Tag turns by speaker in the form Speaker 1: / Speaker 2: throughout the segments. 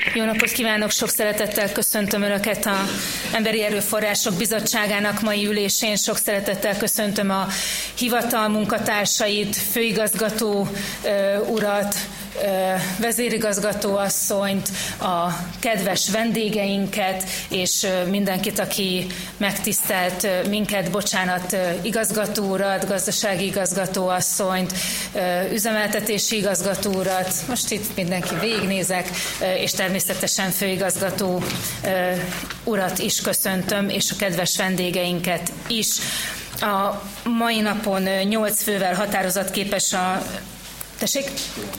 Speaker 1: Jó napot kívánok, sok szeretettel köszöntöm Önöket a Emberi Erőforrások Bizottságának mai ülésén. Sok szeretettel köszöntöm a hivatal munkatársait, főigazgató urat, vezérigazgató asszonyt, a kedves vendégeinket, és mindenkit, aki megtisztelt minket, igazgató urat, gazdasági igazgató asszonyt, üzemeltetési igazgató urat, most itt mindenki végignézek, és természetesen főigazgató urat is köszöntöm, és a kedves vendégeinket is. A mai napon 8 fővel határozatképes a... Tessék?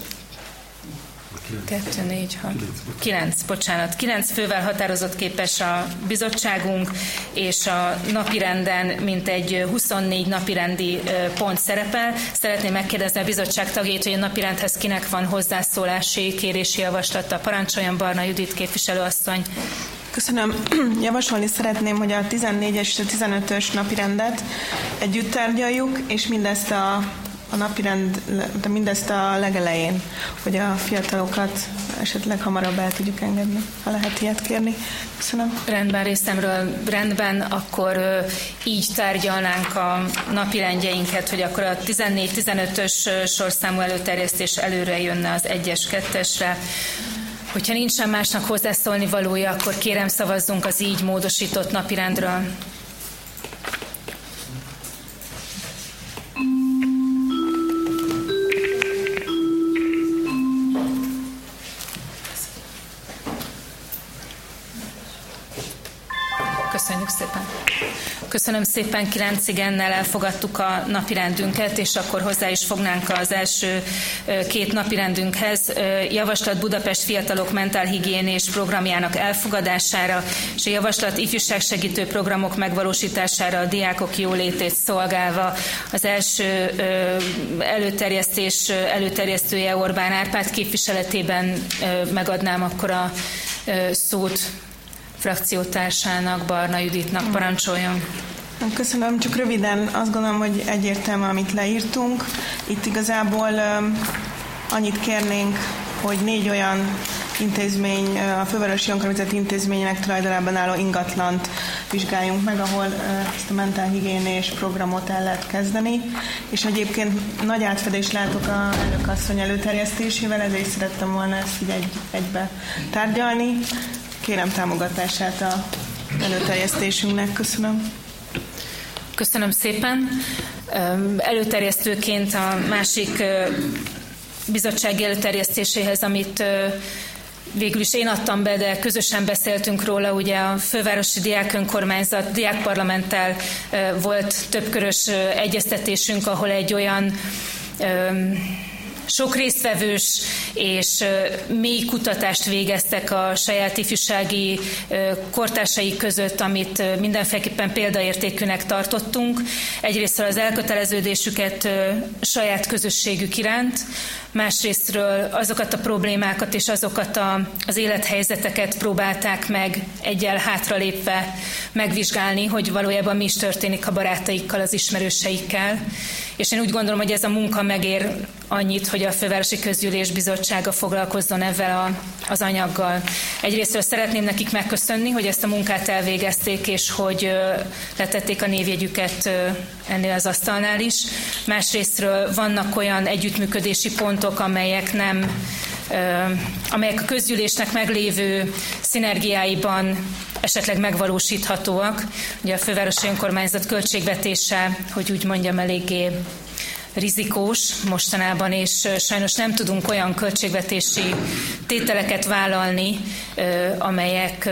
Speaker 1: 9 fővel határozatképes a bizottságunk, és a napirenden mintegy 24 napirendi pont szerepel. Szeretném megkérdezni a bizottság tagjait, hogy a napirendhez kinek van hozzászólási, kérési javaslata. Parancsoljon, Barna Judit képviselőasszony.
Speaker 2: Köszönöm. Javasolni szeretném, hogy a 14-es és a 15-ös napirendet együtt tárgyaljuk, és mindezt mindezt a legelején, hogy a fiatalokat esetleg hamarabb el tudjuk engedni, ha lehet ilyet kérni. Köszönöm.
Speaker 1: Rendben, részemről rendben, akkor így tárgyalnánk a napirendjeinket, hogy akkor a 14-15-ös sorszámú előterjesztés előre jönne az 1-es, 2-esre. Hogyha nincsen másnak hozzászólni valója, akkor kérem szavazzunk az így módosított napirendről. Köszönjük szépen. Köszönöm szépen, 9 igennel elfogadtuk a napirendünket, és akkor hozzá is fognánk az első 2 napirendünkhez. Javaslat Budapest fiatalok mentálhigiénés programjának elfogadására, és a javaslat ifjúságsegítő programok megvalósítására a diákok jólétét szolgálva. Az első előterjesztője Orbán Árpád képviseletében megadnám akkor a szót frakciótársának, Barna Juditnak. Parancsoljon.
Speaker 2: Köszönöm, csak röviden azt gondolom, hogy egyértelmű, amit leírtunk. Itt igazából annyit kérnénk, hogy 4 olyan intézmény, a fővárosi önkormányzati intézménynek tulajdonában álló ingatlant vizsgáljunk meg, ahol ezt a mentálhigiénés programot el lehet kezdeni. És egyébként nagy átfedést látok a elnökasszony előterjesztésével, ezért szerettem volna ezt így egybe tárgyalni. Kérem támogatását az előterjesztésünknek. Köszönöm.
Speaker 1: Köszönöm szépen. Előterjesztőként a másik bizottsági előterjesztéséhez, amit végül is én adtam be, de közösen beszéltünk róla, ugye a fővárosi diákönkormányzat, diákparlamenttel volt többkörös egyeztetésünk, ahol egy olyan sok résztvevős és mély kutatást végeztek a saját ifjúsági kortársaik között, amit mindenféleképpen példaértékűnek tartottunk. Egyrésztről az elköteleződésüket saját közösségük iránt, másrésztről azokat a problémákat és azokat az élethelyzeteket próbálták meg egyel hátralépve megvizsgálni, hogy valójában mi is történik a barátaikkal, az ismerőseikkel. És én úgy gondolom, hogy ez a munka megér annyit, hogy a Fővárosi Közgyűlés Bizottsága foglalkozzon ezzel az anyaggal. Egyrésztről szeretném nekik megköszönni, hogy ezt a munkát elvégezték, és hogy letették a névjegyüket ennél az asztalnál is. Másrésztről vannak olyan együttműködési pontok, amelyek a közgyűlésnek meglévő szinergiáiban esetleg megvalósíthatóak. Ugye a fővárosi önkormányzat költségvetése, hogy úgy mondjam, eléggé rizikós mostanában, és sajnos nem tudunk olyan költségvetési tételeket vállalni, amelyek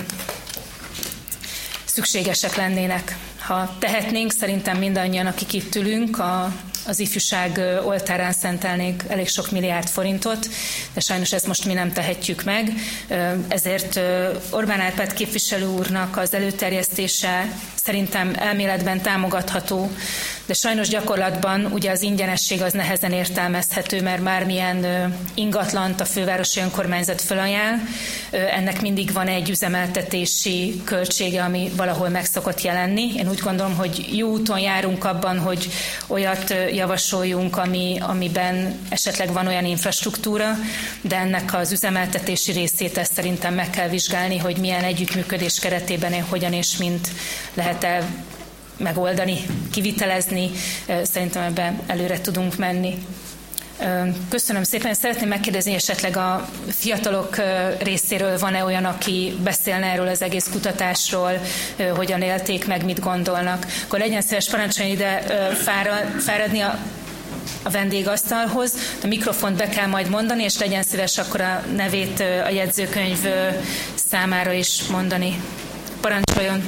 Speaker 1: szükségesek lennének. Ha tehetnénk, szerintem mindannyian, akik itt ülünk, az ifjúság oltárán szentelnék elég sok milliárd forintot, de sajnos ezt most mi nem tehetjük meg. Ezért Orbán Árpád képviselő úrnak az előterjesztése szerintem elméletben támogatható, de sajnos gyakorlatban ugye az ingyenesség az nehezen értelmezhető, mert bármilyen ingatlant a fővárosi önkormányzat felajánl, ennek mindig van egy üzemeltetési költsége, ami valahol meg szokott jelenni. Én úgy gondolom, hogy jó úton járunk abban, hogy olyat javasoljunk, amiben esetleg van olyan infrastruktúra, de ennek az üzemeltetési részét ezt szerintem meg kell vizsgálni, hogy milyen együttműködés keretében hogyan és mint lehet-e megoldani, kivitelezni. Szerintem ebben előre tudunk menni. Köszönöm szépen. Szeretném megkérdezni, esetleg a fiatalok részéről van-e olyan, aki beszélne erről az egész kutatásról, hogyan élték meg, mit gondolnak. Akkor legyen szíves parancsolni ide fáradni a vendégasztalhoz. A mikrofont be kell majd mondani, és legyen szíves akkor a nevét a jegyzőkönyv számára is mondani. Parancsoljon!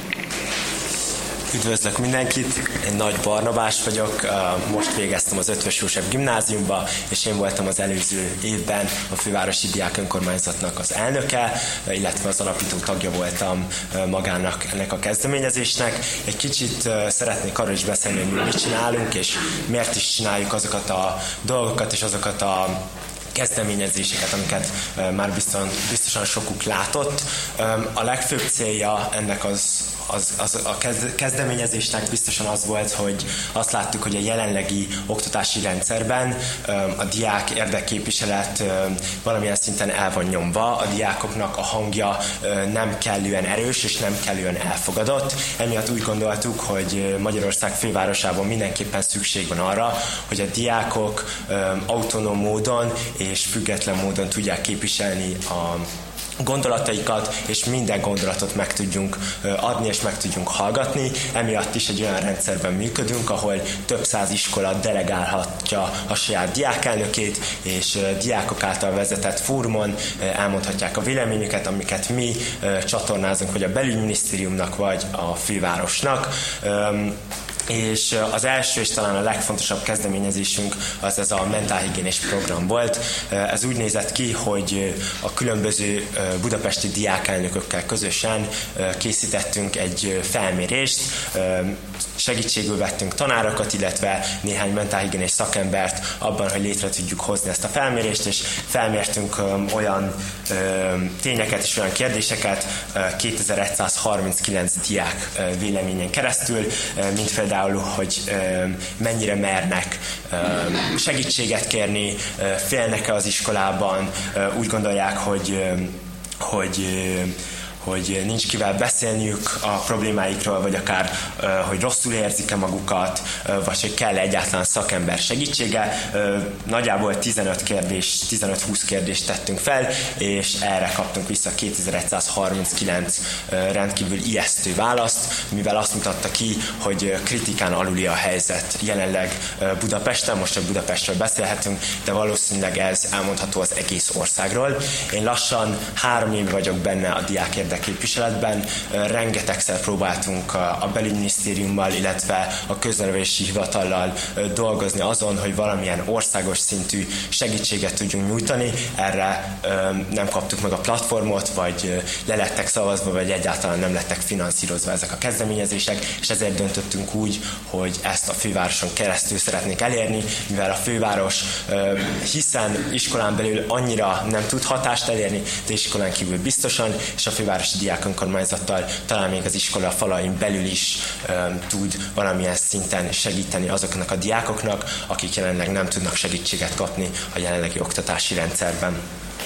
Speaker 3: Üdvözlök mindenkit, én Nagy Barnabás vagyok, most végeztem az Eötvös József gimnáziumba, és én voltam az előző évben a fővárosi diák önkormányzatnak az elnöke, illetve az alapító tagja voltam magának ennek a kezdeményezésnek. Egy kicsit szeretnék arról is beszélni, hogy mit csinálunk, és miért is csináljuk azokat a dolgokat, és azokat a kezdeményezéseket, amiket már biztosan sokuk látott. A legfőbb célja ennek a kezdeményezésnek biztosan az volt, hogy azt láttuk, hogy a jelenlegi oktatási rendszerben a diák érdekképviselet valamilyen szinten el van nyomva, a diákoknak a hangja nem kellően erős és nem kellően elfogadott. Emiatt úgy gondoltuk, hogy Magyarország fővárosában mindenképpen szükség van arra, hogy a diákok autonóm módon és független módon tudják képviselni a gondolataikat, és minden gondolatot meg tudjunk adni, és meg tudjunk hallgatni. Emiatt is egy olyan rendszerben működünk, ahol több száz iskola delegálhatja a saját diákelnökét, és diákok által vezetett fórumon elmondhatják a véleményüket, amiket mi csatornázunk, vagy a belügyminisztériumnak, vagy a fővárosnak. És az első és talán a legfontosabb kezdeményezésünk az ez a mentálhigiénés program volt. Ez úgy nézett ki, hogy a különböző budapesti diákelnökökkel közösen készítettünk egy felmérést, segítségül vettünk tanárokat, illetve néhány mentálhigiénés szakembert abban, hogy létre tudjuk hozni ezt a felmérést, és felmértünk olyan tényeket és olyan kérdéseket 2139 diák véleményen keresztül, mint például, hogy mennyire mernek segítséget kérni, félnek-e az iskolában, úgy gondolják, hogy nincs kivel beszélniük a problémáikról, vagy akár, hogy rosszul érzik-e magukat, vagy hogy kell egyáltalán szakember segítsége. Nagyjából 15-20 kérdést tettünk fel, és erre kaptunk vissza 2139 rendkívül ijesztő választ, mivel azt mutatta ki, hogy kritikán aluli a helyzet jelenleg Budapesten, most csak Budapestről beszélhetünk, de valószínűleg ez elmondható az egész országról. Én lassan 3 év vagyok benne a diák képviseletben, rengetegszer próbáltunk a belügyminisztériummal, illetve a köznevelési hivatallal dolgozni azon, hogy valamilyen országos szintű segítséget tudjunk nyújtani. Erre nem kaptuk meg a platformot, vagy le lettek szavazva, vagy egyáltalán nem lettek finanszírozva ezek a kezdeményezések, és ezért döntöttünk úgy, hogy ezt a fővároson keresztül szeretnék elérni, mivel a főváros hiszen iskolán belül annyira nem tud hatást elérni, de iskolán kívül biztosan, és a fővárosi diák önkormányzattal talán még az iskola falain belül is tud valamilyen szinten segíteni azoknak a diákoknak, akik jelenleg nem tudnak segítséget kapni a jelenlegi oktatási rendszerben.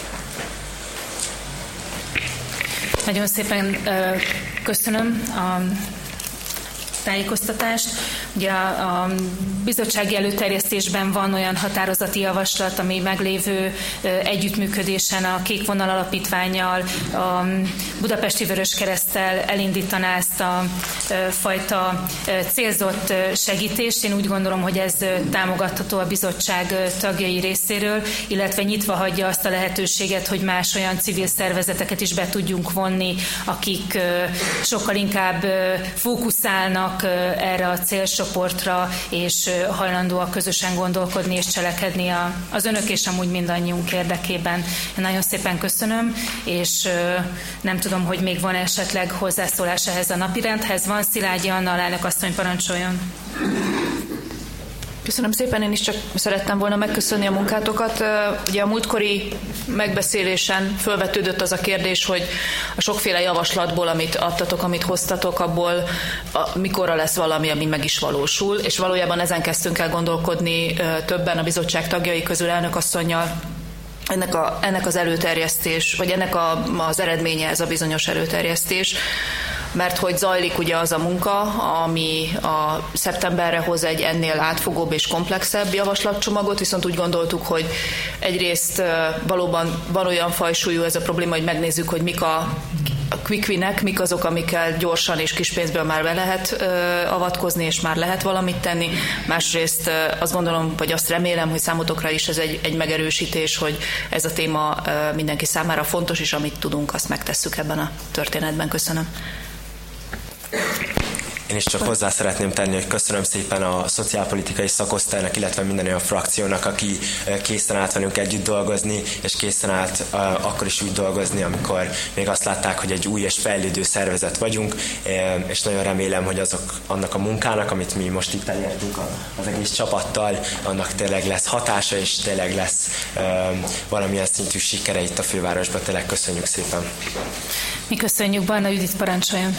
Speaker 1: Nagyon szépen köszönöm a tájékoztatást. Ugye a bizottsági előterjesztésben van olyan határozati javaslat, ami meglévő együttműködésen a Kék Vonal Alapítvánnyal, a Budapesti Vöröskereszttel elindítaná ezt a fajta célzott segítést. Én úgy gondolom, hogy ez támogatható a bizottság tagjai részéről, illetve nyitva hagyja azt a lehetőséget, hogy más olyan civil szervezeteket is be tudjunk vonni, akik sokkal inkább fókuszálnak nyitottak erre a célcsoportra, és hajlandóak közösen gondolkodni és cselekedni az önök és amúgy mindannyiunk érdekében. Én nagyon szépen köszönöm, és nem tudom, hogy még van esetleg hozzászólás ehhez a napirendhez. Van, Szilágyi Anna alelnök asszony, parancsoljon.
Speaker 4: Köszönöm szépen, én is csak szerettem volna megköszönni a munkátokat. Ugye a múltkori megbeszélésen felvetődött az a kérdés, hogy a sokféle javaslatból, amit adtatok, amit hoztatok, abból mikorra lesz valami, ami meg is valósul, és valójában ezen kezdtünk el gondolkodni többen a bizottság tagjai közül elnökasszonnyal, ennek az előterjesztés, vagy ennek az eredménye ez a bizonyos előterjesztés, mert hogy zajlik ugye az a munka, ami a szeptemberre hoz egy ennél átfogóbb és komplexebb javaslatcsomagot, viszont úgy gondoltuk, hogy egyrészt valóban van olyan fajsúlyú ez a probléma, hogy megnézzük, hogy mik a quick winek, mik azok, amikkel gyorsan és kis pénzből már be lehet avatkozni, és már lehet valamit tenni. Másrészt azt gondolom, vagy azt remélem, hogy számotokra is ez egy megerősítés, hogy ez a téma mindenki számára fontos, és amit tudunk, azt megtesszük ebben a történetben. Köszönöm.
Speaker 3: Én is csak hozzá szeretném tenni, hogy köszönöm szépen a szociálpolitikai szakosztálynak, illetve minden olyan frakciónak, aki készen állt velünk együtt dolgozni, és készen állt akkor is úgy dolgozni, amikor még azt látták, hogy egy új és fejlődő szervezet vagyunk, és nagyon remélem, hogy annak a munkának, amit mi most itt elértünk az egész csapattal, annak tényleg lesz hatása, és tényleg lesz valamilyen szintű sikere itt a fővárosban. Tényleg köszönjük szépen.
Speaker 1: Mi köszönjük, Barna Judit, parancsoljon.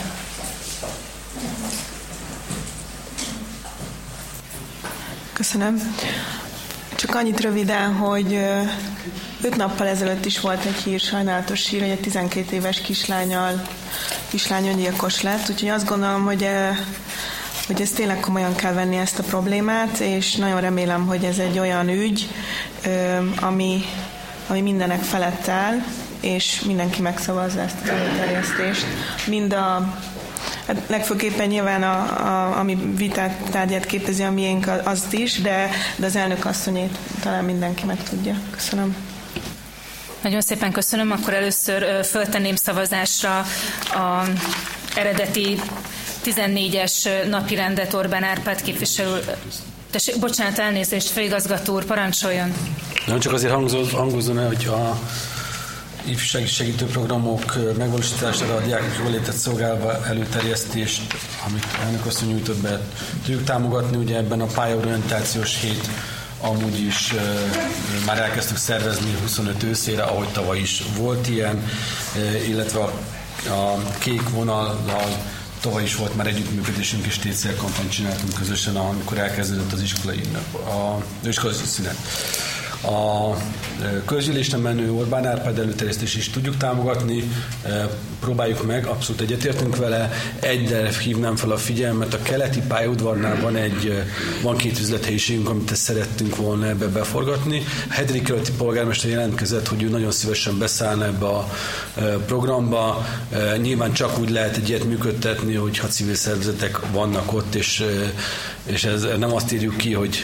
Speaker 2: Köszönöm. Csak annyit röviden, hogy 5 nappal ezelőtt is volt egy hír, sajnálatos hír, hogy egy 12 éves kislány öngyilkos lett, úgyhogy azt gondolom, hogy ezt tényleg komolyan kell venni, ezt a problémát, és nagyon remélem, hogy ez egy olyan ügy, ami mindenek felett áll, és mindenki megszavazza ezt az előterjesztést. Legfőképpen nyilván ami vitát tárgyát képezi a miénk, azt is, de az elnök asszonyét talán mindenki meg tudja. Köszönöm.
Speaker 1: Nagyon szépen köszönöm. Akkor először föltenném szavazásra az eredeti 14-es napirendet Orbán Árpád képviselő. Bocsánat, elnézést, főigazgató úr, parancsoljon.
Speaker 5: Nem csak azért hangozzon el, hogy a ifjúsági segítőprogramok megvalósítására a diákok jólétet szolgálva előterjesztést, amit elnök asszony nyújtott be, tudjuk támogatni. Ugye ebben a pályaorientációs hét amúgy is már elkezdtük szervezni 25 őszére, ahogy tavaly is volt ilyen, illetve a kék vonallal tavaly is volt már együttműködésünk, és tétszélkampányt csináltunk közösen, amikor elkezdődött az iskolai szünet. A közgyűlésen menő Orbán Árpád előterjesztést is tudjuk támogatni, próbáljuk meg, abszolút egyetértünk vele. Egyre hívnám fel a figyelmet, a keleti pályaudvarnál van 2 üzlethelyiségünk, amit szerettünk volna ebbe beforgatni. A 7. kerületi polgármester jelentkezett, hogy ő nagyon szívesen beszállna ebbe a programba. Nyilván csak úgy lehet egy ilyet működtetni, hogyha civil szervezetek vannak ott, és ez nem azt írjuk ki, hogy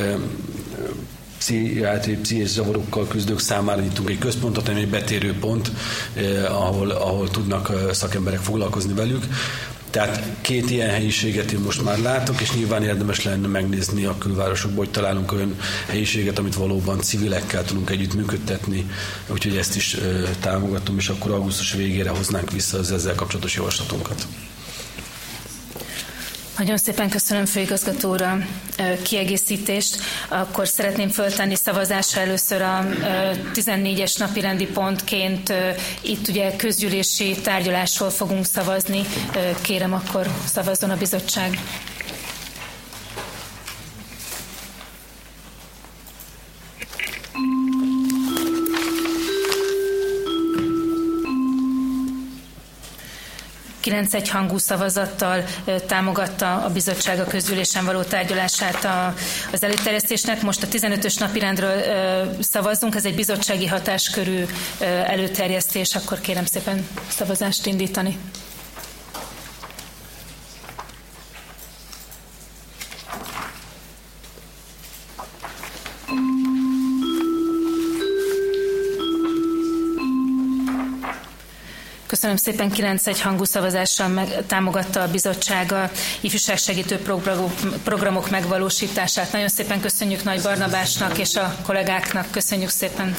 Speaker 5: pszichés zavarokkal küzdők számára nyitunk egy központot, hanem egy betérő pont, ahol tudnak szakemberek foglalkozni velük. Tehát 2 ilyen helyiséget én most már látok, és nyilván érdemes lenne megnézni a külvárosokból, hogy találunk olyan helyiséget, amit valóban civilekkel tudunk együtt működtetni, úgyhogy ezt is támogatom, és akkor augusztus végére hoznánk vissza az ezzel kapcsolatos javaslatunkat.
Speaker 1: Nagyon szépen köszönöm, főigazgató úr, a kiegészítést. Akkor szeretném föltenni szavazásra először a 14-es napirendi pontként. Itt ugye közgyűlési tárgyalásról fogunk szavazni. Kérem, akkor szavazzon a bizottság. Hangú szavazattal támogatta a bizottság a közgyűlésen való tárgyalását az előterjesztésnek. Most a 15-ös napirendről szavazzunk, ez egy bizottsági hatáskörű előterjesztés, akkor kérem szépen szavazást indítani. Köszönöm szépen, 9-1 hangú szavazással támogatta a bizottság a ifjúságsegítő programok megvalósítását. Nagyon szépen köszönjük Nagy Barnabásnak és a kollégáknak. Köszönjük szépen.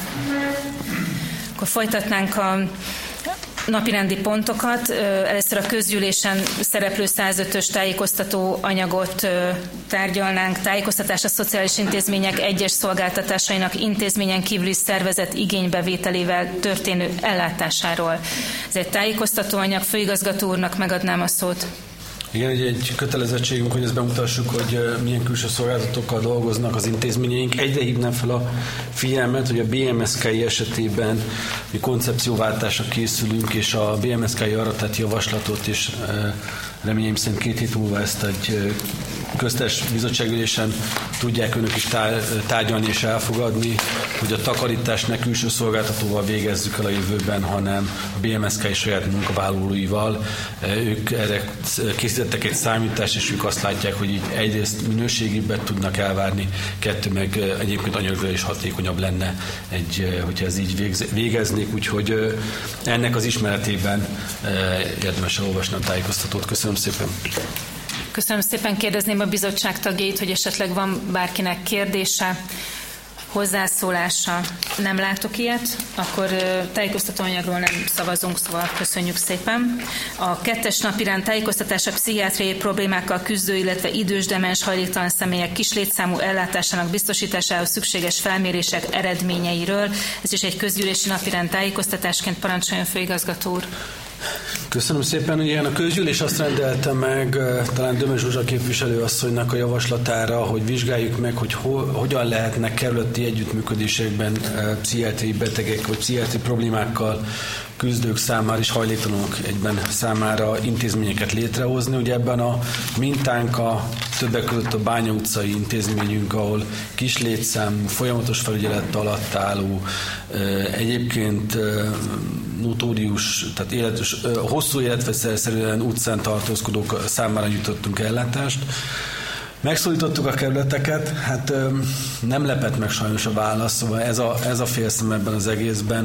Speaker 1: Akkor folytatnánk a napirendi pontokat. Először a közgyűlésen szereplő 105-ös tájékoztató anyagot tárgyalnánk. Tájékoztatás a szociális intézmények egyes szolgáltatásainak intézményen kívüli szervezet igénybevételével történő ellátásáról. Ez egy tájékoztató anyag, főigazgató úrnak megadnám a szót.
Speaker 5: Igen, egy kötelezettségünk, hogy ezt bemutassuk, hogy milyen külső szolgáltatókkal dolgoznak az intézményeink. Egyre hívnám fel a figyelmet, hogy a BMSK-i esetében mi koncepcióváltásra készülünk, és a BMSK-i arra tett javaslatot, és reményeim szerint 2 hét múlva ezt egy köztes bizottságülésen tudják önök is tárgyalni és elfogadni, hogy a takarítást ne külső szolgáltatóval végezzük el a jövőben, hanem a BMSK saját munkavállalóival. Ők erre készítettek egy számítást, és ők azt látják, hogy így egyrészt minőségibbet tudnak elvárni, 2 meg egyébként anyagra is hatékonyabb lenne, hogyha ez így végeznék, úgyhogy ennek az ismeretében érdemes elolvasni a tájékoztatót. Köszönöm szépen.
Speaker 1: Köszönöm szépen, kérdezném a bizottság tagjait, hogy esetleg van bárkinek kérdése, hozzászólása. Nem látok ilyet, akkor tájékoztatóanyagról nem szavazunk, szóval köszönjük szépen. A 2. napirend tájékoztatása pszichiátriai problémákkal küzdő, illetve idős demens hajléktalan személyek kislétszámú ellátásának biztosításához szükséges felmérések eredményeiről. Ez is egy közgyűlési napirend tájékoztatásként. Parancsoljon, főigazgató úr!
Speaker 5: Köszönöm szépen. Ugye a közgyűlés azt rendelte meg talán Dömös Zsuzsa képviselőasszonynak a javaslatára, hogy vizsgáljuk meg, hogy hogyan lehetnek kerületi együttműködésekben pszichiátriai betegek vagy pszichiátriai problémákkal küzdők számára és hajléktalanok egyben számára intézményeket létrehozni. Ugye ebben a mintánk a többek között a Bánya utcai intézményünk, ahol kis létszám, folyamatos felügyelet alatt álló, egyébként notórius, tehát hosszú életveszélyszerűen utcán tartózkodók számára nyújtottunk ellátást. Megszólítottuk a kerületeket, hát nem lepett meg sajnos a válasz, szóval ez a félszem ebben az egészben,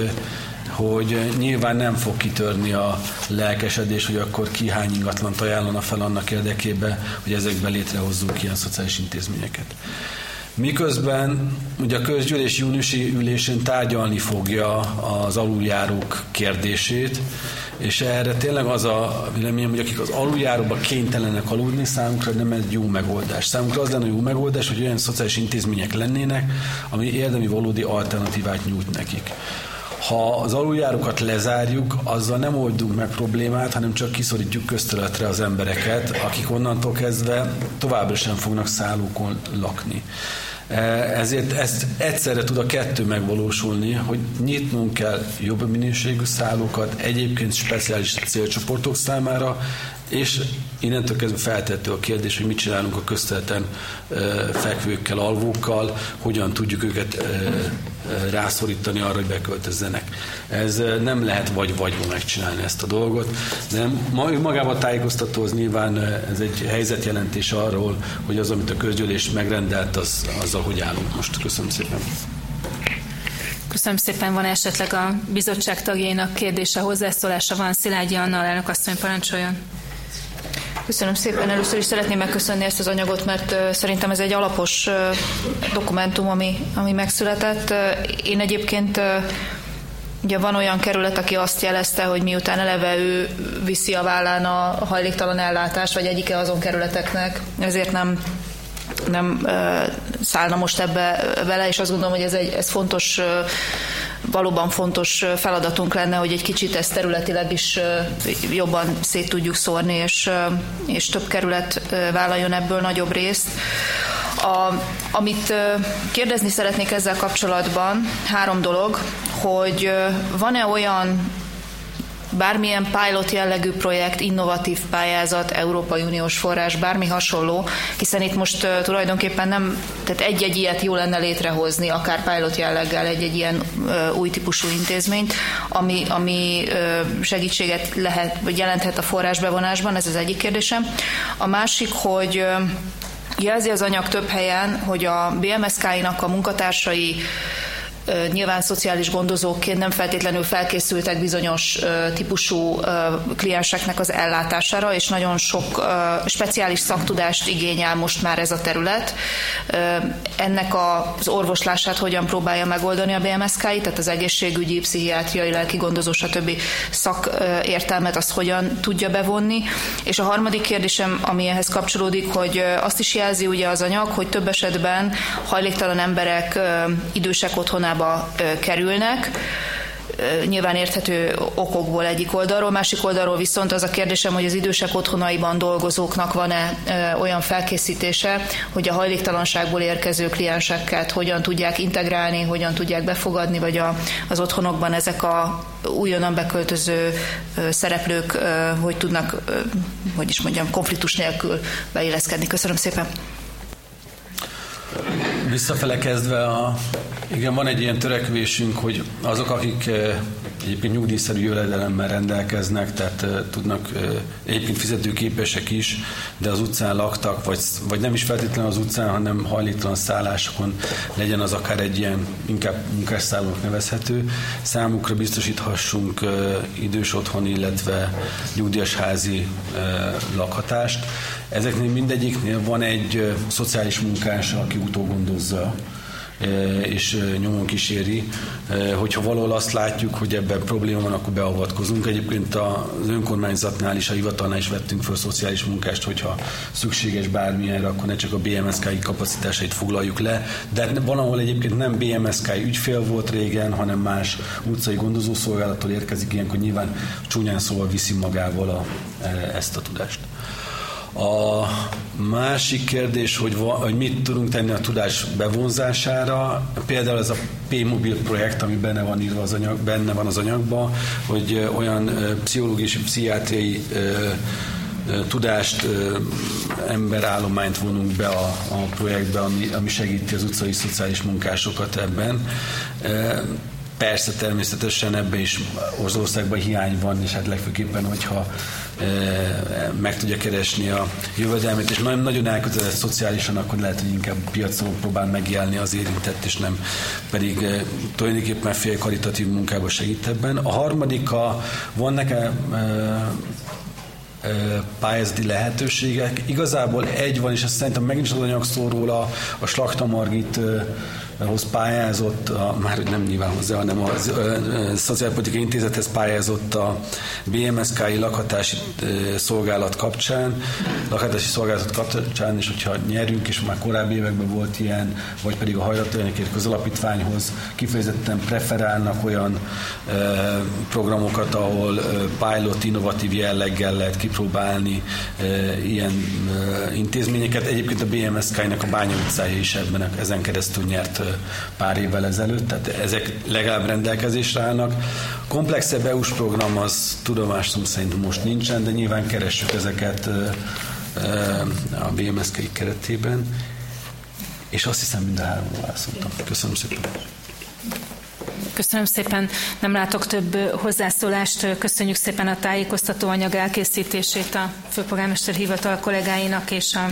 Speaker 5: hogy nyilván nem fog kitörni a lelkesedés, hogy akkor ki hány ingatlant ajánlana fel annak érdekében, hogy ezekben létrehozzunk ilyen szociális intézményeket. Miközben ugye a közgyűlés júniusi ülésén tárgyalni fogja az aluljárók kérdését, és erre tényleg az a véleményem, hogy akik az aluljáróba kénytelenek aludni, számunkra nem egy jó megoldás. Számunkra az lenne jó megoldás, hogy olyan szociális intézmények lennének, ami érdemi valódi alternatívát nyújt nekik. Ha az aluljárókat lezárjuk, azzal nem oldunk meg problémát, hanem csak kiszorítjuk közterületre az embereket, akik onnantól kezdve továbbra sem fognak szállókon lakni. Ezért ezt egyszerre tud a 2 megvalósulni, hogy nyitnunk kell jobb minőségű szállókat, egyébként speciális célcsoportok számára, és innentől kezdve feltehető a kérdés, hogy mit csinálunk a közterületen fekvőkkel, alvókkal, hogyan tudjuk őket rászorítani arra, hogy beköltözzenek. Ez nem lehet vagy megcsinálni ezt a dolgot, de magában a tájékoztató az nyilván ez egy helyzetjelentés arról, hogy az, amit a közgyűlés megrendelt, azzal hogy állunk most. Köszönöm szépen.
Speaker 1: Köszönöm szépen. Van esetleg a bizottság tagjainak kérdése, hozzászólása? Van. Szilágyi Anna alelnök asszony, parancsoljon.
Speaker 4: Köszönöm szépen. Először is szeretném megköszönni ezt az anyagot, mert szerintem ez egy alapos dokumentum, ami megszületett. Én egyébként, ugye van olyan kerület, aki azt jelezte, hogy miután eleve ő viszi a vállán a hajléktalan ellátást, vagy egyike azon kerületeknek, ezért nem szállna most ebbe bele, és azt gondolom, hogy ez fontos, valóban fontos feladatunk lenne, hogy egy kicsit ezt területileg is jobban szét tudjuk szórni, és több kerület vállaljon ebből nagyobb részt. Amit kérdezni szeretnék ezzel kapcsolatban, 3 dolog, hogy van-e olyan bármilyen pilot jellegű projekt, innovatív pályázat, Európai Uniós forrás, bármi hasonló, hiszen itt most tulajdonképpen nem, tehát egy-egy ilyet jó lenne létrehozni, akár pilot jelleggel egy ilyen új típusú intézményt, ami segítséget lehet, vagy jelenthet a forrásbevonásban, ez az egyik kérdésem. A másik, hogy jelzi az anyag több helyen, hogy a BMSK-nak a munkatársai nyilván szociális gondozóként nem feltétlenül felkészültek bizonyos típusú klienseknek az ellátására, és nagyon sok speciális szaktudást igényel most már ez a terület. Ennek az orvoslását hogyan próbálja megoldani a BMSK-i, tehát az egészségügyi, pszichiátriai, lelki gondozó, stb. Szakértelmet azt hogyan tudja bevonni. És a harmadik kérdésem, ami ehhez kapcsolódik, hogy azt is jelzi ugye az anyag, hogy több esetben hajléktalan emberek idősek otthonába kerülnek, nyilván érthető okokból egyik oldalról, másik oldalról viszont az a kérdésem, hogy az idősek otthonaiban dolgozóknak van-e olyan felkészítése, hogy a hajléktalanságból érkező klienseket hogyan tudják integrálni, hogyan tudják befogadni, vagy az otthonokban ezek a újonnan beköltöző szereplők hogy tudnak, konfliktus nélkül beilleszkedni. Köszönöm szépen.
Speaker 5: Visszafele kezdve, igen, van egy ilyen törekvésünk, hogy azok, akik egyébként nyugdíjszerű jövedelemmel rendelkeznek, tehát tudnak egyébként fizetőképesek is, de az utcán laktak, vagy nem is feltétlenül az utcán, hanem hajléktalan szállásokon, legyen az akár egy ilyen inkább munkásszállónak nevezhető, számukra biztosíthassunk idős otthon, illetve nyugdíjas házi lakhatást. Ezeknél mindegyiknél van egy szociális munkás, aki utógondozza és nyomon kíséri. Hogyha valahol azt látjuk, hogy ebben probléma van, akkor beavatkozunk. Egyébként az önkormányzatnál is, a hivatalnál is vettünk föl szociális munkást, hogyha szükséges bármilyenre, akkor ne csak a BMSK-i kapacitásait foglaljuk le. De van, ahol egyébként nem BMSK-i ügyfél volt régen, hanem más utcai gondozószolgálattól érkezik, ilyenkor nyilván csúnyán szóval viszi magával ezt a tudást. A másik kérdés, hogy mit tudunk tenni a tudás bevonzására, például ez a P-mobil projekt, ami benne van az anyagban, hogy olyan pszichológiai és pszichiátriai tudást, emberállományt vonunk be a projektbe, ami segíti az utcai szociális munkásokat ebben. Persze természetesen ebben is az országban hiány van, és hát legfőképpen, hogyha meg tudja keresni a jövedelmét, és nagyon elkötelezett szociálisan, akkor lehet, hogy inkább piacon próbál megélni az érintett, és nem pedig tulajdonképpen fél karitatív munkába segít ebben. A harmadik, van nekem pályázati lehetőségek. Igazából egy van, és azt szerintem megint az anyag szól róla, a Slakta Margit hoz pályázott, már nem nyilván hozzá, hanem a Szociálpolitikai Intézethez pályázott a BMSK-i lakhatási szolgálat kapcsán, és hogyha nyerünk, és már korábbi években volt ilyen, vagy pedig a Hajléktalanokért Közalapítványhoz kifejezetten preferálnak olyan programokat, ahol pilot, innovatív jelleggel lehet kipróbálni ilyen intézményeket. Egyébként a BMSK-nek a Bánya utcája is ezen keresztül nyert pár évvel ezelőtt, tehát ezek legalább rendelkezésre állnak. Komplexebb EU-s program az tudomásom szerint most nincsen, de nyilván keressük ezeket a BMSK keretében, és azt hiszem mind a háromra válaszoltam. Köszönöm szépen.
Speaker 1: Köszönöm szépen, nem látok több hozzászólást. Köszönjük szépen a tájékoztató anyag elkészítését a főpolgármester hivatal kollégáinak és a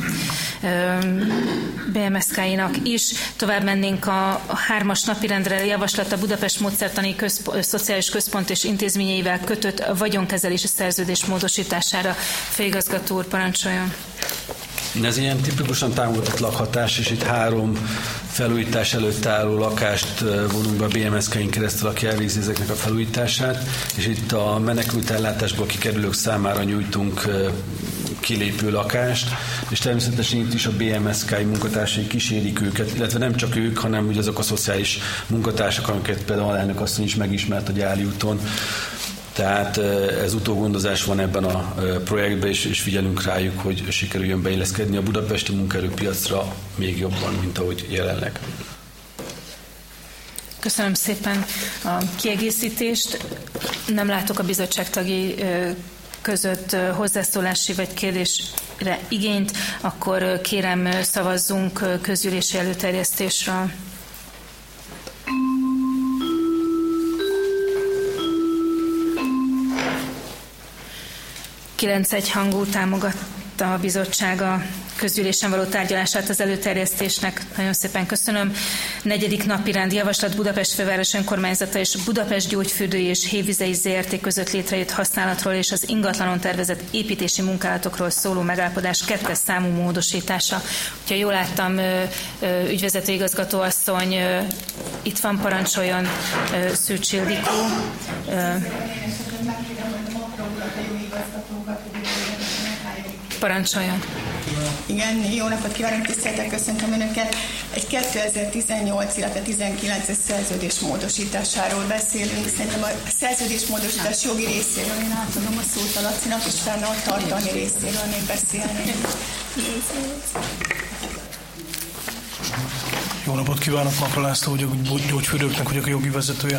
Speaker 1: BMSK-inak is. Tovább mennénk a 3-as napirendre, javaslat a Budapest Módszertani Szociális Központ és intézményeivel kötött vagyonkezelési szerződés módosítására. Főigazgató úr, parancsoljon.
Speaker 5: Ez ilyen tipikusan támogatott lakhatás, és itt 3 felújítás előtt álló lakást vonunk be a BMSK-in keresztül, aki elvégzi ezeknek a felújítását, és itt a menekült ellátásból kikerülők számára nyújtunk kilépő lakást, és természetesen itt is a BMSK-i munkatársai kísérik őket, illetve nem csak ők, hanem ugye azok a szociális munkatársak, amiket például alelnök asszony is megismert a Gyáli úton. Tehát ez utógondozás van ebben a projektben, és figyelünk rájuk, hogy sikerüljön beilleszkedni a budapesti munkaerőpiacra még jobban, mint ahogy jelenleg.
Speaker 1: Köszönöm szépen a kiegészítést. Nem látok a bizottság tagji között hozzászólási vagy kérdésre igényt, akkor kérem szavazzunk közgyűlési előterjesztésről. 9 egyhangú támogatta a bizottság a közgyűlésen való tárgyalását az előterjesztésnek. Nagyon szépen köszönöm. Negyedik napirendi javaslat: Budapest főváros önkormányzata és Budapest Gyógyfürdői és Hévvizei ZRT között létrejött használatról és az ingatlanon tervezett építési munkálatokról szóló megállapodás 2. számú módosítása. Ha jól láttam, ügyvezető igazgatóasszony itt van, parancsoljon, Szűcs Ildikó. Parancsoljon.
Speaker 6: Igen, jó napot kívánok, tiszteltek, köszöntöm Önöket. Egy 2018, illetve 19-es szerződés módosításáról beszélünk. Szerintem a szerződés módosítás jogi részéről én átadom a szót a Lacinak, és utána a tartalmi részéről még beszélni.
Speaker 7: Jó napot kívánok, Makra László vagyok, gyógyfürdőknek vagyok a jogi vezetője.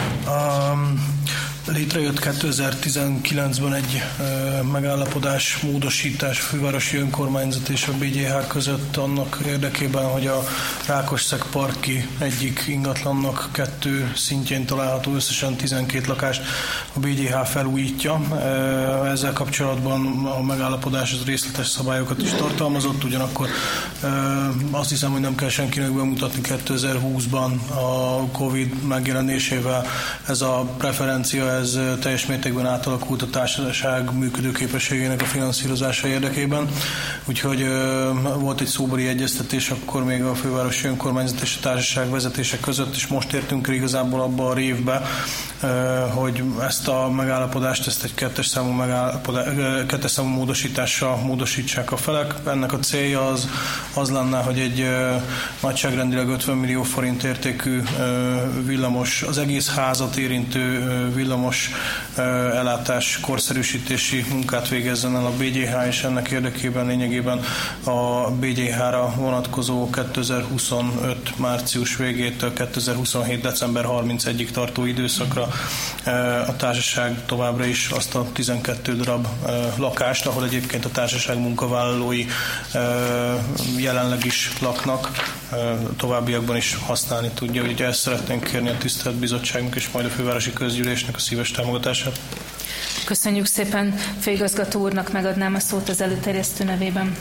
Speaker 7: Létrejött 2019-ben egy megállapodás, módosítás a fővárosi önkormányzat és a BGH között annak érdekében, hogy a Rákosszeg parki egyik ingatlannak 2 szintjén található összesen 12 lakást a BGH felújítja. Ezzel kapcsolatban a megállapodás az részletes szabályokat is tartalmazott, ugyanakkor azt hiszem, hogy nem kell senkinek bemutatni 2020-ban a Covid megjelenésével ez a preferencia, ez teljes mértékben átalakult a társaság működőképességének a finanszírozása érdekében. Úgyhogy volt egy szóbeli egyeztetés akkor még a fővárosi önkormányzat és a társaság vezetése között, és most értünk igazából abba a révbe, hogy ezt a megállapodást, ezt egy 2. számú módosítással módosítsák a felek. Ennek a célja az lenne, hogy egy nagyságrendileg 50 millió forint értékű villamos, az egész házat érintő villamos ellátás korszerűsítési munkát végezzen el a BGH, és ennek érdekében lényegében a BGH-ra vonatkozó 2025. március végétől 2027. december 31-ig tartó időszakra a társaság továbbra is azt a 12 darab lakást, ahol egyébként a társaság munkavállalói jelenleg is laknak, továbbiakban is használni tudja. Ugye ezt szeretnénk kérni a tisztelt bizottságnak és majd a fővárosi közgyűlésnek a szíves támogatását.
Speaker 1: Köszönjük szépen. Főigazgató úrnak megadnám a szót az előterjesztő nevében.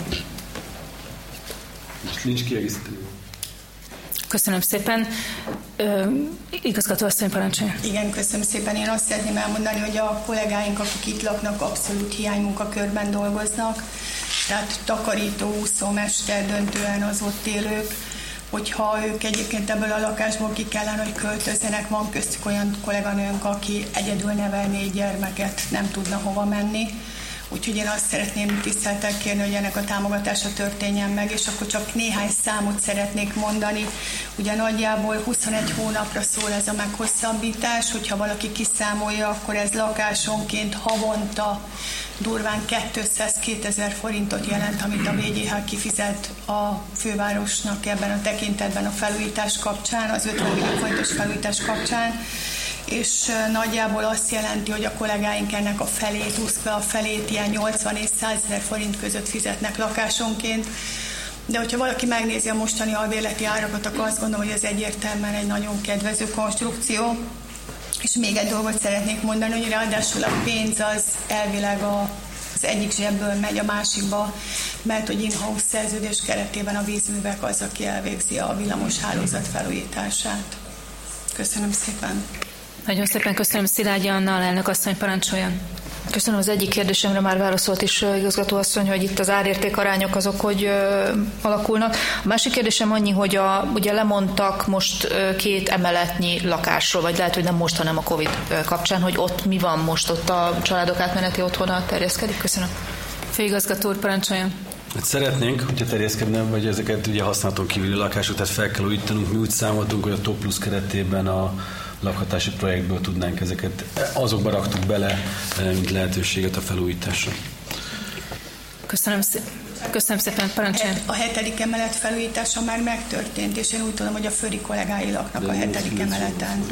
Speaker 5: Most nincs kiegészítő.
Speaker 1: Köszönöm szépen. Igazgató asszony, parancsolja.
Speaker 6: Igen, köszönöm szépen. Én azt szeretném elmondani, hogy a kollégáink, akik itt laknak, abszolút hiánymunkakörben dolgoznak. Tehát takarító, úszómester, döntően az ott élők. Hogyha ők egyébként ebből a lakásból ki kellene, hogy költözzenek, van köztük olyan kolléganőnk, aki egyedül nevel 4 gyermeket, nem tudna hova menni. Úgyhogy én azt szeretném tiszteltel kérni, hogy ennek a támogatása történjen meg, és akkor csak néhány számot szeretnék mondani. Ugye nagyjából 21 hónapra szól ez a meghosszabbítás, hogyha valaki kiszámolja, akkor ez lakásonként havonta durván 202 000 forintot jelent, amit a BGH kifizet a fővárosnak ebben a tekintetben a felújítás kapcsán, az 50 millió forintos felújítás kapcsán, és nagyjából azt jelenti, hogy a kollégáink ennek a felét, a felét ilyen 80 és 100 000 forint között fizetnek lakásonként. De hogyha valaki megnézi a mostani albérleti árakat, akkor azt gondolom, hogy ez egyértelműen egy nagyon kedvező konstrukció. És még egy dolgot szeretnék mondani, hogy ráadásul a pénz az elvileg az egyik zsebből megy a másikba, mert hogy in-house szerződés keretében a Vízművek az, aki elvégzi a villamos hálózat felújítását. Köszönöm szépen.
Speaker 1: Nagyon szépen köszönöm. Szilágyi Anna, alelnök asszony, parancsoljon.
Speaker 4: Köszönöm, az egyik kérdésemre már válaszolt is igazgatóasszony, hogy itt az árérték arányok azok hogy alakulnak. A másik kérdésem annyi, hogy ugye lemondtak most 2 emeletnyi lakásról, vagy lehet, hogy nem most, hanem a Covid kapcsán, hogy ott mi van most, ott a családok átmeneti otthona terjeszkedik? Köszönöm.
Speaker 1: Főigazgató úr, parancsoljon.
Speaker 5: Hát szeretnénk, hogyha terjeszkedne, vagy ezeket ugye használaton kívüli lakások, tehát fel kell újítanunk. Mi úgy számoltunk, hogy a Top Plus keretében a lakhatási projektből tudnánk ezeket, azokba raktuk bele, mint lehetőséget a felújításra.
Speaker 1: Köszönöm szépen, parancsoljon.
Speaker 6: A 7. emelet felújítása már megtörtént, és én úgy tudom, hogy a Föri kollégái laknak a 7. emeleten.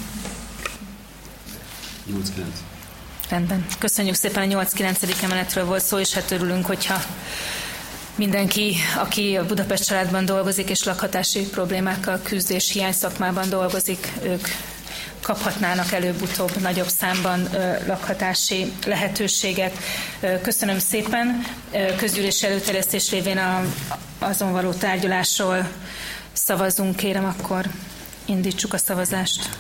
Speaker 5: 8-9.
Speaker 1: Rendben. Köszönjük szépen, a 8-9. emeletről volt szó, és hát örülünk, hogyha mindenki, aki a Budapest családban dolgozik, és lakhatási problémákkal küzd, és hiány szakmában dolgozik, ők kaphatnának előbb-utóbb nagyobb számban lakhatási lehetőséget. Köszönöm szépen. Közgyűlési előterjesztés révén azon való tárgyalásról szavazunk, kérem, akkor indítsuk a szavazást.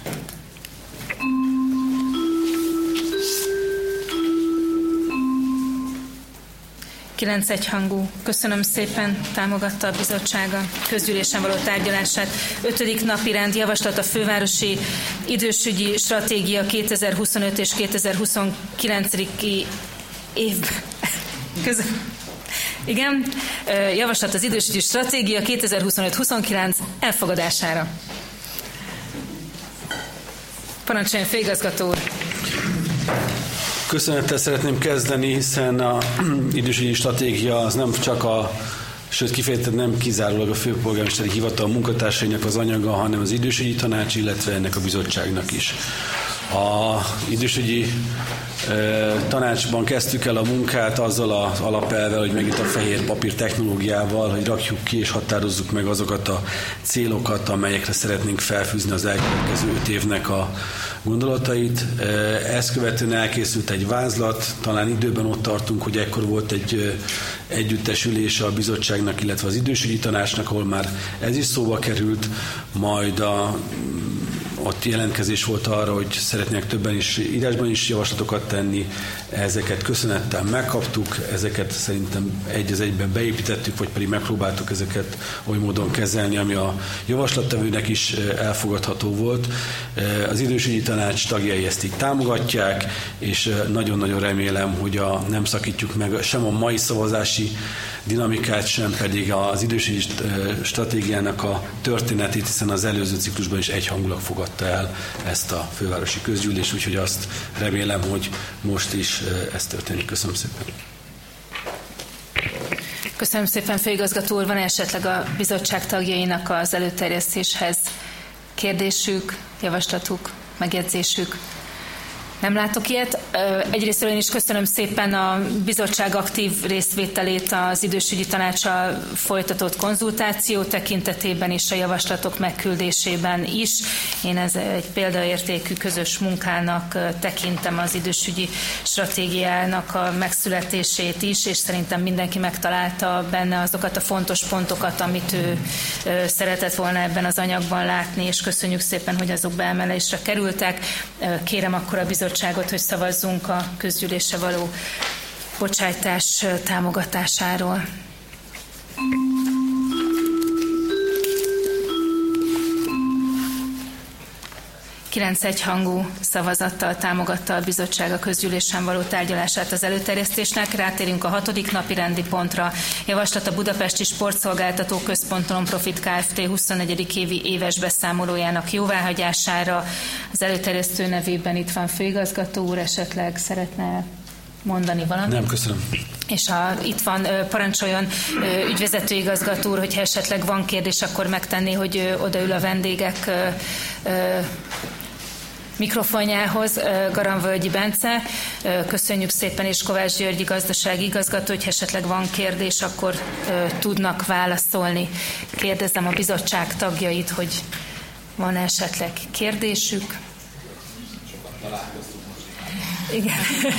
Speaker 1: 9 egyhangú. Köszönöm szépen, támogatta a bizottság a közgyűlésen való tárgyalását. 5. napi rend, javaslat a fővárosi idősügyi stratégia 2025 és 2029. évben. Igen, javaslat az idősügyi stratégia 2025-29 elfogadására. Parancsoljon, főigazgató úr!
Speaker 5: Köszönettel szeretném kezdeni, hiszen az idősügyi stratégia az nem csak sőt kifejezetten nem kizárólag a főpolgármesteri hivatal munkatársainak az anyaga, hanem az idősügyi tanács, illetve ennek a bizottságnak is. A idősügyi tanácsban kezdtük el a munkát azzal az alapelvel, hogy megint a fehér papír technológiával, hogy rakjuk ki és határozzuk meg azokat a célokat, amelyekre szeretnénk felfűzni az elkövetkező 5 évnek a gondolatait. Ezt követően elkészült egy vázlat, talán időben ott tartunk, hogy ekkor volt egy együttesülése a bizottságnak, illetve az idősügyi tanácsnak, ahol már ez is szóba került, majd ott jelentkezés volt arra, hogy szeretnének többen is írásban is javaslatokat tenni, ezeket köszönettel megkaptuk, ezeket szerintem egy az egyben beépítettük, vagy pedig megpróbáltuk ezeket oly módon kezelni, ami a javaslattevőnek is elfogadható volt. Az idősügyi tanács tagjai ezt így támogatják, és nagyon-nagyon remélem, hogy nem szakítjuk meg sem a mai szavazási dinamikát, sem pedig az idősügyi stratégiának a történetét, hiszen az előző ciklusban is egyhangulag fogadta el ezt a fővárosi közgyűlés, úgyhogy azt remélem, hogy most is ez történik. Köszönöm szépen.
Speaker 1: Köszönöm szépen, főigazgató úr. Van esetleg a bizottság tagjainak az előterjesztéshez kérdésük, javaslatuk, megjegyzésük? Nem látok ilyet. Egyrészt én is köszönöm szépen a bizottság aktív részvételét az idősügyi tanácssal folytatott konzultáció tekintetében és a javaslatok megküldésében is. Én ez egy példaértékű közös munkának tekintem az idősügyi stratégiának a megszületését is, és szerintem mindenki megtalálta benne azokat a fontos pontokat, amit ő szeretett volna ebben az anyagban látni, és köszönjük szépen, hogy azok beemelésre kerültek. Kérem akkor a bizottságot, hogy szavazzunk a közgyűlésre való bocsájtás támogatásáról. Kilenc egyhangú szavazattal támogatta a bizottság a közgyűlésen való tárgyalását az előterjesztésnek. Rátérünk a 6. napi rendi pontra. Javaslat a Budapesti Sportszolgáltató Központ Non-Profit Kft. 24. évi éves beszámolójának jóváhagyására. Az előterjesztő nevében itt van főigazgató úr, esetleg szeretne mondani valamit?
Speaker 5: Nem, köszönöm.
Speaker 1: És itt van, parancsoljon ügyvezető igazgató úr, hogyha esetleg van kérdés, akkor megtenni, hogy odaül a vendégek mikrofonjához. Garamvölgyi Bence, köszönjük szépen, és Kovács Györgyi gazdasági igazgató, hogy esetleg van kérdés, akkor tudnak válaszolni. Kérdezem a bizottság tagjait, hogy van esetleg kérdésük. Igen,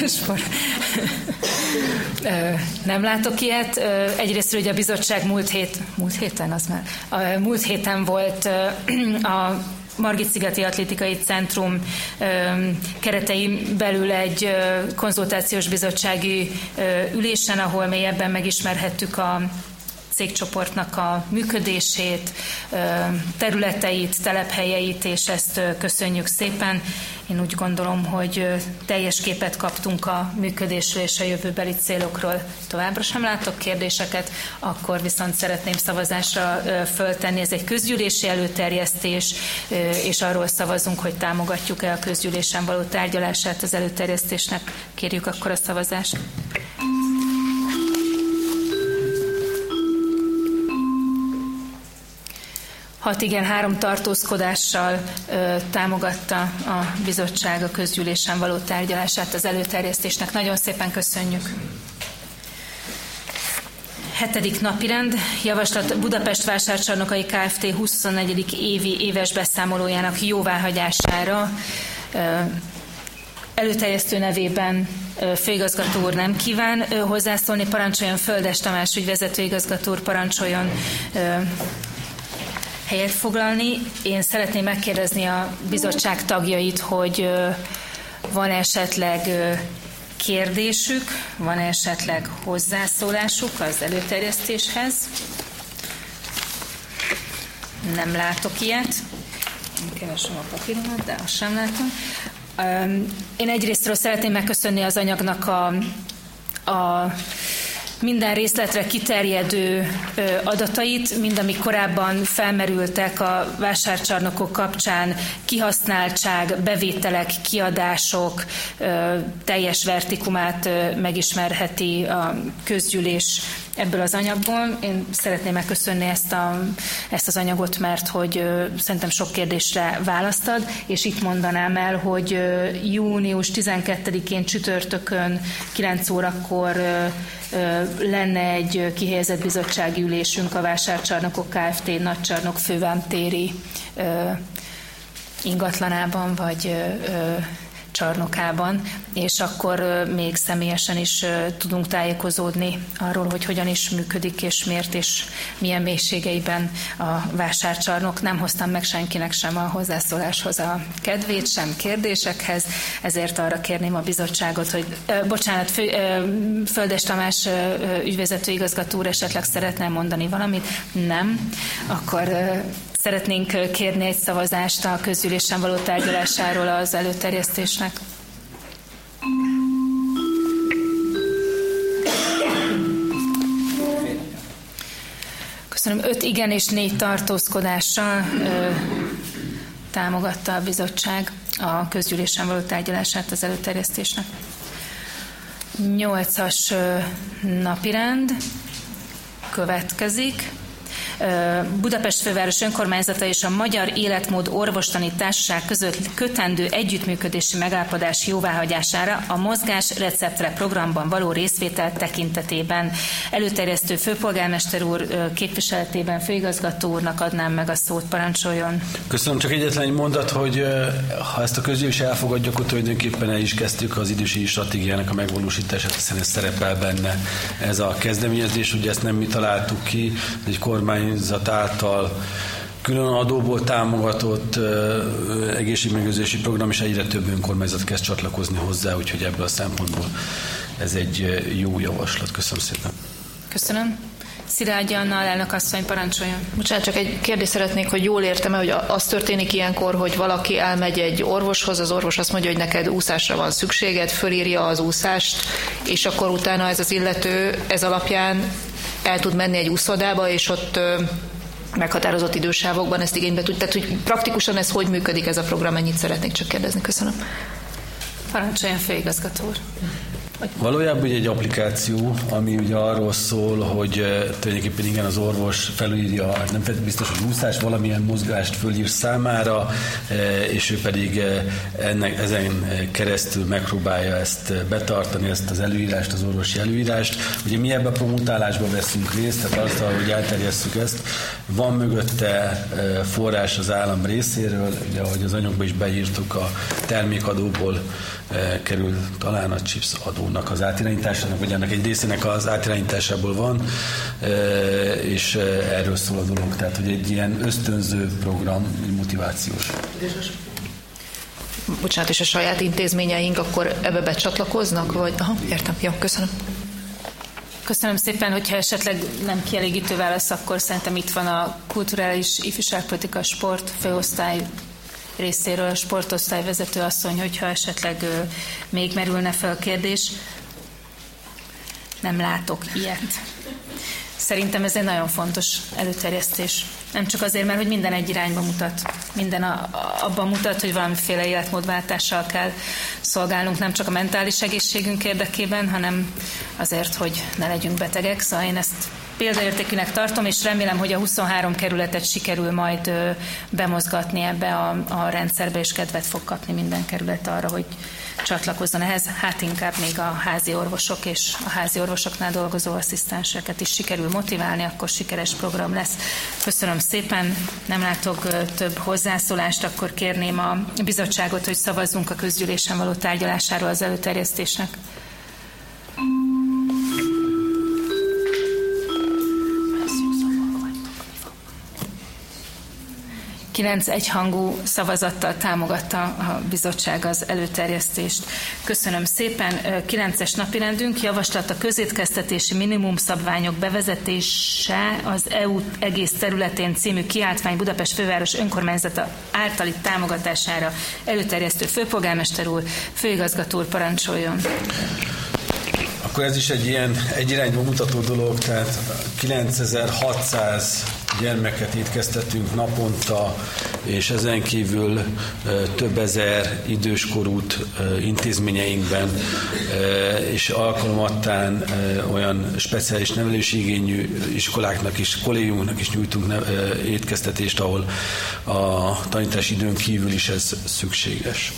Speaker 1: nem látok ilyet. Egyrészt, hogy a bizottság múlt héten volt a Margit-szigeti Atlétikai Centrum keretein belül egy konzultációs bizottsági ülésen, ahol mélyebben megismerhettük a cégcsoportnak a működését, területeit, telephelyeit, és ezt köszönjük szépen. Én úgy gondolom, hogy teljes képet kaptunk a működésről és a jövőbeli célokról. Továbbra sem látok kérdéseket, akkor viszont szeretném szavazásra föltenni. Ez egy közgyűlési előterjesztés, és arról szavazunk, hogy támogatjuk-e a közgyűlésen való tárgyalását az előterjesztésnek. Kérjük akkor a szavazást. 6 igen, 3 tartózkodással támogatta a bizottság a közgyűlésen való tárgyalását az előterjesztésnek. Nagyon szépen köszönjük. 7. napirend, javaslat Budapest Vásárcsarnokai Kft. 24. évi éves beszámolójának jóváhagyására. Előterjesztő nevében főigazgató úr nem kíván hozzászólni. Parancsoljon Földes Tamás ügyvezető igazgató úr, parancsoljon helyet foglalni. Én szeretném megkérdezni a bizottság tagjait, hogy van esetleg kérdésük, van esetleg hozzászólásuk az előterjesztéshez. Nem látok ilyet. Én keresem a papíromat, de azt sem látom. Én egyrésztről szeretném megköszönni az anyagnak a minden részletre kiterjedő adatait, mind amik korábban felmerültek a vásárcsarnokok kapcsán, kihasználtság, bevételek, kiadások, teljes vertikumát megismerheti a közgyűlés ebből az anyagból. Én szeretném megköszönni ezt az anyagot, mert hogy szerintem sok kérdésre választ ad, és itt mondanám el, hogy június 12-én csütörtökön 9 órakor lenne egy kihelyezett bizottsági ülésünk a Vásárcsarnokok Kft. Nagycsarnok fővámtéri ingatlanában, vagy csarnokában, és akkor még személyesen is tudunk tájékozódni arról, hogy hogyan is működik, és miért, és milyen mélységeiben a vásárcsarnok. Nem hoztam meg senkinek sem a hozzászóláshoz a kedvét, sem kérdésekhez, ezért arra kérném a bizottságot, hogy Földes Tamás ügyvezető igazgató úr esetleg szeretne mondani valamit? Nem. Akkor szeretnénk kérni egy szavazást a közgyűlésen való tárgyalásáról az előterjesztésnek. Köszönöm. 5 igen és 4 tartózkodással támogatta a bizottság a közgyűlésen való tárgyalását az előterjesztésnek. 8-as napirend következik. Budapest főváros önkormányzata és a Magyar Életmód Orvostani Társaság között kötendő együttműködési megállapodás jóváhagyására a Mozgás receptre programban való részvétel tekintetében. Előterjesztő főpolgármester úr képviseletében főigazgató úrnak adnám meg a szót, parancsoljon.
Speaker 5: Köszönöm, csak egyetlen egy mondat, hogy ha ezt a közgyűlés elfogadja, akkor tulajdonképpen el is kezdtük az időségi stratégiának a megvalósítását, hiszen ez szerepel benne ez a kezdeményezés, ugye ezt nem mi találtuk ki, egy kormányzat által külön adóból támogatott egészségmegőrzési program, és egyre több önkormányzat kezd csatlakozni hozzá, úgyhogy ebből a szempontból ez egy jó javaslat. Köszönöm szépen.
Speaker 1: Köszönöm. Szilágyi Anna, alelnök asszony, parancsoljon.
Speaker 4: Bocsánat, csak egy kérdést szeretnék, hogy jól értem-e, hogy az történik ilyenkor, hogy valaki elmegy egy orvoshoz, az orvos azt mondja, hogy neked úszásra van szükséged, fölírja az úszást, és akkor utána ez az illető ez alapján el tud menni egy úszodába, és ott meghatározott idősávokban ezt igénybe tud. Tehát, hogy praktikusan ez hogy működik ez a program, ennyit szeretnék csak kérdezni. Köszönöm.
Speaker 1: Parancsoljon, főigazgató úr.
Speaker 5: Valójában ugye egy applikáció, ami ugye arról szól, hogy tulajdonképpen igen, az orvos felírja, nem biztos, hogy úszás, valamilyen mozgást fölír számára, és ő pedig ezen keresztül megpróbálja ezt betartani, ezt az előírást, az orvosi előírást. Ugye mi ebben a promotálásban veszünk részt, tehát azzal, hogy elterjesszük ezt, van mögötte forrás az állam részéről, ugye ahogy az anyagban is beírtuk, a termékadóból kerül talán a chips adónak az átirányításának, vagy ennek egy részének az átirányításából van, és erről szól a dolog. Tehát, hogy egy ilyen ösztönző program, egy motivációs.
Speaker 4: Bocsánat, és a saját intézményeink akkor ebbe becsatlakoznak? Vagy? Aha, értem. Jó, köszönöm.
Speaker 1: Köszönöm szépen, hogyha esetleg nem kielégítő válasz, akkor szerintem itt van a kulturális ifjúságpolitika sport főosztály részéről a sportosztály vezető asszony, hogyha esetleg még merülne fel a kérdés. Nem látok ilyet. Szerintem ez egy nagyon fontos előterjesztés. Nem csak azért, mert hogy minden egy irányba mutat. Minden abban mutat, hogy valamiféle életmódváltással kell szolgálnunk, nem csak a mentális egészségünk érdekében, hanem azért, hogy ne legyünk betegek. Szóval én ezt példaértékűnek tartom, és remélem, hogy a 23 kerületet sikerül majd bemozgatni ebbe a rendszerbe, és kedvet fog kapni minden kerület arra, hogy csatlakozzon ehhez. Hát inkább még a házi orvosok és a házi orvosoknál dolgozó asszisztenseket is sikerül motiválni, akkor sikeres program lesz. Köszönöm szépen, nem látok több hozzászólást, akkor kérném a bizottságot, hogy szavazzunk a közgyűlésen való tárgyalásáról az előterjesztésnek. 9 egyhangú szavazattal támogatta a bizottság az előterjesztést. Köszönöm szépen. 9-es napirendünk javaslat a közétkeztetési minimumszabványok bevezetése az EU egész területén című kiáltvány Budapest főváros önkormányzata általi támogatására. Előterjesztő főpolgármester úr, főigazgató úr, parancsoljon.
Speaker 5: Akkor ez is egy ilyen egyirányba mutató dolog, tehát 9600 gyermeket étkeztetünk naponta, és ezen kívül több ezer időskorút intézményeinkben, és alkalmattán olyan speciális nevelésigényű iskoláknak és kollégiumoknak is nyújtunk étkeztetést, ahol a tanítási időn kívül is ez szükséges.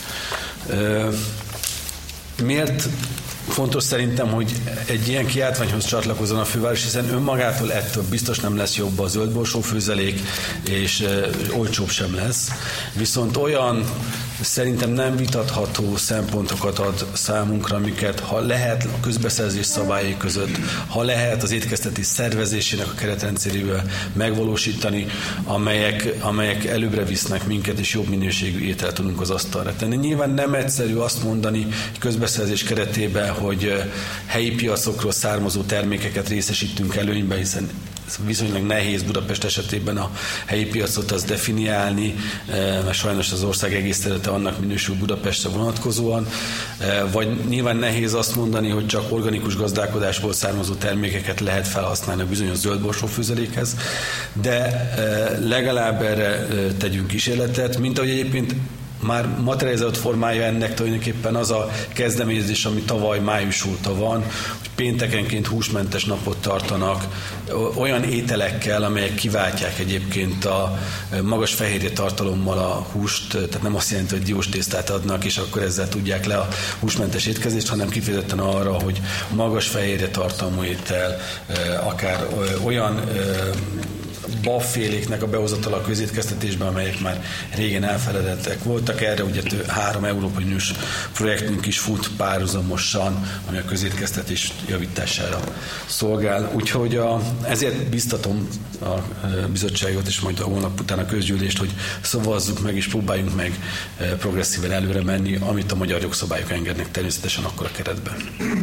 Speaker 5: Miért fontos szerintem, hogy egy ilyen kiáltványhoz csatlakozzon a főváros, hiszen önmagától ettől biztos nem lesz jobb a zöldborsó főzelék, és olcsóbb sem lesz. Viszont olyan szerintem nem vitatható szempontokat ad számunkra, amiket ha lehet a közbeszerzés szabályai között, ha lehet az étkeztetés szervezésének a keretrendszerével megvalósítani, amelyek előbbre visznek minket, és jobb minőségű ételt tudunk az asztalra tenni. Nyilván nem egyszerű azt mondani közbeszerzés keretében, hogy helyi piacokról származó termékeket részesítünk előnybe, hiszen viszonylag nehéz Budapest esetében a helyi piacot az definiálni, mert sajnos az ország egész területe annak minősül Budapestre vonatkozóan, vagy nyilván nehéz azt mondani, hogy csak organikus gazdálkodásból származó termékeket lehet felhasználni a bizonyos zöldborsó főzelékhez, de legalább erre tegyünk kísérletet, mint ahogy egyébként már materializált formája ennek tulajdonképpen az a kezdeményezés, ami tavaly május óta van, hogy péntekenként húsmentes napot tartanak olyan ételekkel, amelyek kiváltják egyébként a magas fehérje tartalommal a húst, tehát nem azt jelenti, hogy dióstésztát adnak, és akkor ezzel tudják le a húsmentes étkezést, hanem kifejezetten arra, hogy magas fehérje tartalmú étel, akár olyan babféléknek a behozatala a közétkeztetésben, amelyek már régen elfeledettek voltak. Erre ugye 3 Európai Uniós projektünk is fut párhuzamosan, ami a közétkeztetés javítására szolgál. Úgyhogy ezért biztatom a bizottságot, és majd a hónap után a közgyűlést, hogy szavazzuk meg, és próbáljunk meg progresszíven előre menni, amit a magyar jogszabályok engednek, természetesen akkor a keretben.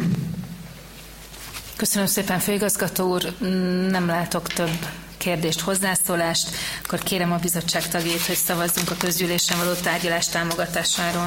Speaker 1: Köszönöm szépen, főigazgató úr. Nem látok több kérdést, hozzászólást, akkor kérem a bizottság tagjait, hogy szavazzunk a közgyűlésen való tárgyalás támogatásáról.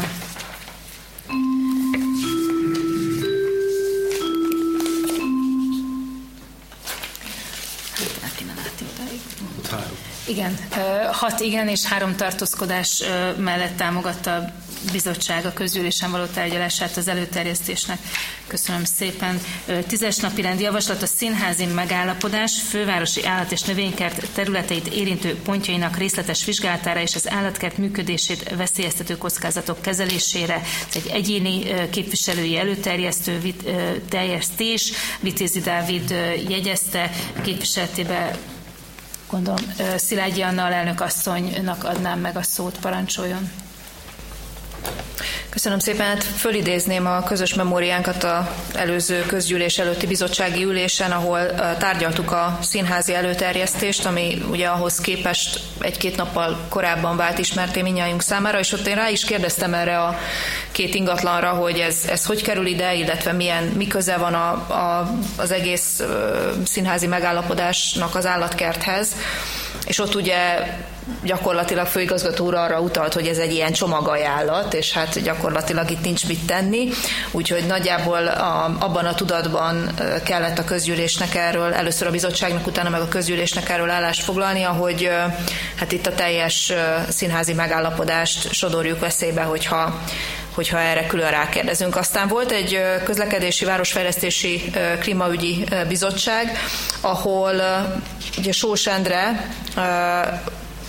Speaker 1: Igen, 6 igen és 3 tartózkodás mellett támogatta a bizottság a közgyűlésen való tárgyalását az előterjesztésnek. Köszönöm szépen. 10-es napirendi javaslat a színházi megállapodás fővárosi állat- és növénykert területeit érintő pontjainak részletes vizsgálatára és az állatkert működését veszélyeztető kockázatok kezelésére. Ez egy egyéni képviselői előterjesztés. Vitézi Dávid jegyezte képviseletében. Gondolom, Szilágyi Anna alelnök asszonynak adnám meg a szót, parancsoljon.
Speaker 4: Köszönöm szépen, hát fölidézném a közös memóriánkat az előző közgyűlés előtti bizottsági ülésen, ahol tárgyaltuk a színházi előterjesztést, ami ugye ahhoz képest 1-2 nappal korábban vált ismerté mindnyájunk számára, és ott én rá is kérdeztem erre a 2 ingatlanra, hogy ez hogy kerül ide, illetve mi köze van az egész színházi megállapodásnak az állatkerthez, és ott ugye gyakorlatilag főigazgató úr arra utalt, hogy ez egy ilyen csomagajánlat, és hát gyakorlatilag itt nincs mit tenni, úgyhogy nagyjából abban a tudatban kellett a közgyűlésnek erről, először a bizottságnak, utána meg a közgyűlésnek erről állást foglalnia, hogy hát itt a teljes színházi megállapodást sodorjuk veszélybe, hogyha erre külön rákérdezünk. Aztán volt egy közlekedési, városfejlesztési, klímaügyi bizottság, ahol ugye Sós Endre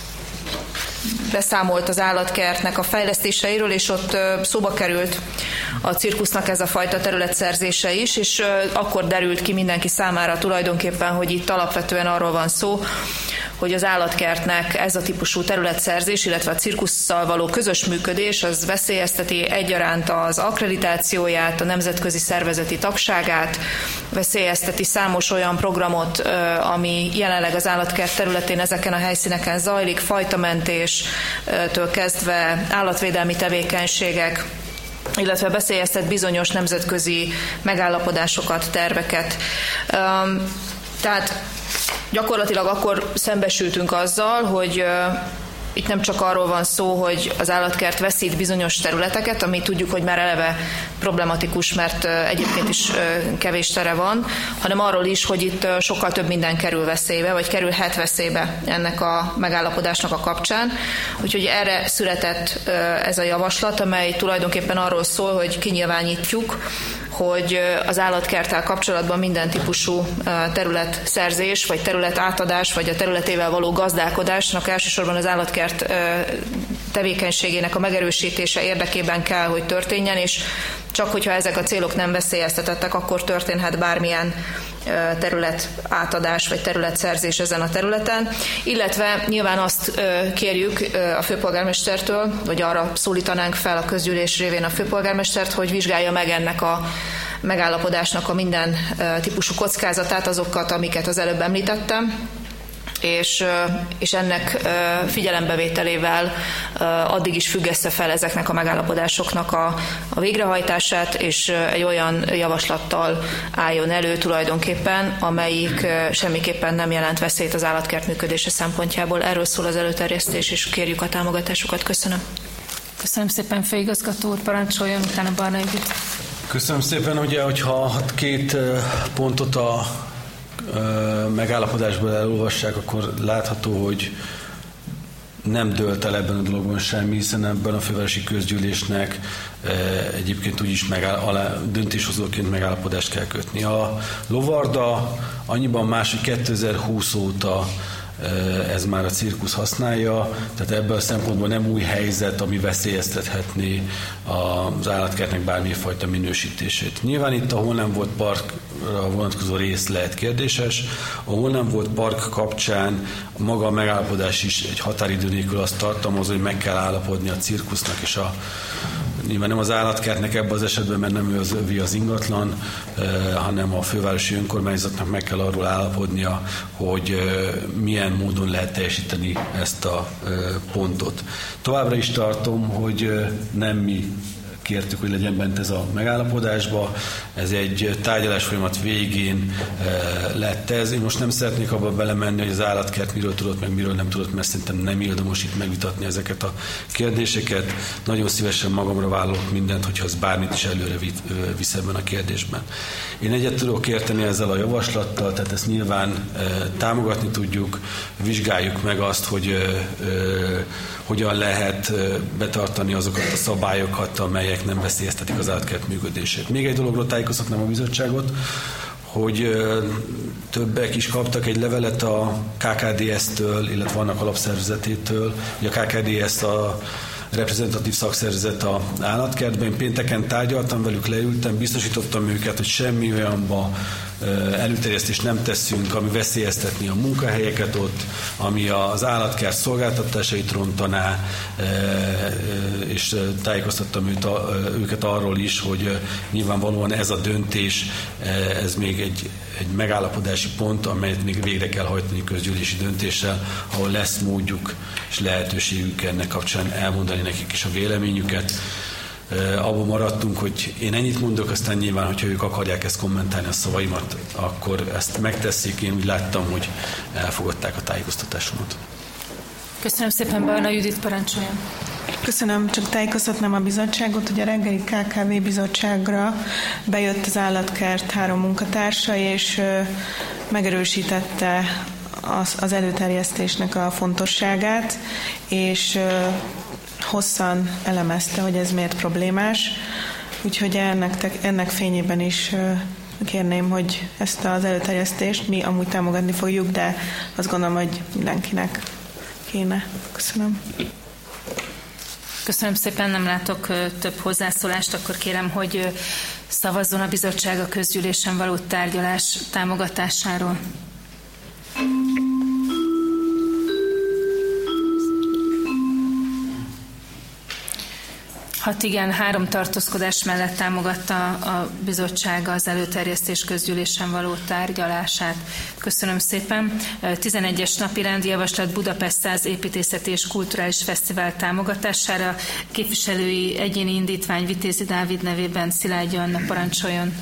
Speaker 4: beszámolt az állatkertnek a fejlesztéseiről, és ott szóba került a cirkusznak ez a fajta területszerzése is, és akkor derült ki mindenki számára tulajdonképpen, hogy itt alapvetően arról van szó, hogy az állatkertnek ez a típusú területszerzés, illetve a cirkusszal való közös működés, az veszélyezteti egyaránt az akkreditációját, a nemzetközi szervezeti tagságát, veszélyezteti számos olyan programot, ami jelenleg az állatkert területén ezeken a helyszíneken zajlik, fajtamentéstől kezdve állatvédelmi tevékenységek, illetve veszélyeztet bizonyos nemzetközi megállapodásokat, terveket. Tehát gyakorlatilag akkor szembesültünk azzal, hogy itt nem csak arról van szó, hogy az állatkert veszít bizonyos területeket, ami tudjuk, hogy már eleve problematikus, mert egyébként is kevés tere van, hanem arról is, hogy itt sokkal több minden kerül veszélybe, vagy kerülhet veszélybe ennek a megállapodásnak a kapcsán. Úgyhogy erre született ez a javaslat, amely tulajdonképpen arról szól, hogy kinyilvánítjuk, hogy az állatkerttel kapcsolatban minden típusú területszerzés, vagy területátadás, vagy a területével való gazdálkodásnak elsősorban az állatkert tevékenységének a megerősítése érdekében kell, hogy történjen, és csak hogyha ezek a célok nem veszélyeztetettek, akkor történhet bármilyen területátadás vagy területszerzés ezen a területen, illetve nyilván azt kérjük a főpolgármestertől, vagy arra szólítanánk fel a közgyűlés révén a főpolgármestert, hogy vizsgálja meg ennek a megállapodásnak a minden típusú kockázatát, azokat, amiket az előbb említettem, és ennek figyelembevételével addig is függesse fel ezeknek a megállapodásoknak a végrehajtását, és egy olyan javaslattal álljon elő tulajdonképpen, amelyik semmiképpen nem jelent veszélyt az állatkert működése szempontjából. Erről szól az előterjesztés, és kérjük a támogatásukat. Köszönöm.
Speaker 1: Köszönöm szépen, főigazgató úr, parancsoljon, utána Barna Judit.
Speaker 5: Köszönöm szépen, ugye, hogyha két pontot a megállapodásból elolvassák, akkor látható, hogy nem dőlt el ebben a dologban semmi, hiszen ebben a fővárosi közgyűlésnek egyébként úgyis döntéshozóként megállapodást kell kötni. A Lovarda annyiban más, hogy 2020 óta ez már a cirkusz használja, tehát ebből a szempontból nem új helyzet, ami veszélyeztethetné az állatkertnek bármilyen fajta minősítését. Nyilván itt a hol nem volt parkra vonatkozó rész lehet kérdéses, a hol nem volt park kapcsán maga a megállapodás is egy határidő nélkül azt tartalmaz, hogy meg kell állapodni a cirkusznak és nyilván nem az állatkertnek ebben az esetben, mert nem övi az ingatlan, hanem a fővárosi önkormányzatnak meg kell arról állapodnia, hogy milyen módon lehet teljesíteni ezt a pontot. Továbbra is tartom, hogy nem mi kértük, hogy legyen bent ez a megállapodásba. Ez egy tárgyalás folyamat végén lett ez. Én most nem szeretnék abba belemenni, hogy az állatkert miről tudott, meg miről nem tudott, mert szerintem nem érdemes itt megvitatni ezeket a kérdéseket. Nagyon szívesen magamra vállalok mindent, hogyha az bármit is előre visz ebben a kérdésben. Én egyet tudok érteni ezzel a javaslattal, tehát ezt nyilván támogatni tudjuk, vizsgáljuk meg azt, hogy hogyan lehet betartani azokat a szabályokat, amelyek nem veszélyeztetik az állatkert működését. Még egy dologról tájékoztatnám a bizottságot, hogy többek is kaptak egy levelet a KKDS-től, illetve annak alapszervezetétől. Ugye a KKDS a reprezentatív szakszervezet az állatkertben. Pénteken tárgyaltam velük, leültem, biztosítottam őket, hogy semmi olyanba előterjesztést nem teszünk, ami veszélyeztetni a munkahelyeket ott, ami az állatkert szolgáltatásait rontaná, és tájékoztattam őket arról is, hogy nyilvánvalóan ez a döntés, ez még egy megállapodási pont, amelyet még végre kell hajtani közgyűlési döntéssel, ahol lesz módjuk és lehetőségük ennek kapcsán elmondani nekik is a véleményüket. Abban maradtunk, hogy én ennyit mondok, aztán nyilván, hogyha ők akarják ezt kommentálni a szavaimat, akkor ezt megteszik. Én úgy láttam, hogy elfogadták a tájékoztatásomat.
Speaker 1: Köszönöm szépen, Barna Judit, parancsoljon.
Speaker 2: Köszönöm, csak tájékoztatnám a bizottságot, hogy a reggeli KKV bizottságra bejött az állatkert 3 munkatársa, és megerősítette az előterjesztésnek a fontosságát, és hosszan elemezte, hogy ez miért problémás. Úgyhogy ennek fényében is kérném, hogy ezt az előterjesztést mi amúgy támogatni fogjuk, de azt gondolom, hogy mindenkinek kéne. Köszönöm.
Speaker 1: Köszönöm szépen, nem látok több hozzászólást, akkor kérem, hogy szavazzon a bizottság a közgyűlésen való tárgyalás támogatásáról. 6 igen, 3 tartózkodás mellett támogatta a bizottság az előterjesztés közgyűlésen való tárgyalását. Köszönöm szépen. 11-es napirendi javaslat Budapest 100 építészeti és kulturális fesztivál támogatására. Képviselői egyéni indítvány Vitézi Dávid nevében Szilágyi Anna, parancsoljon.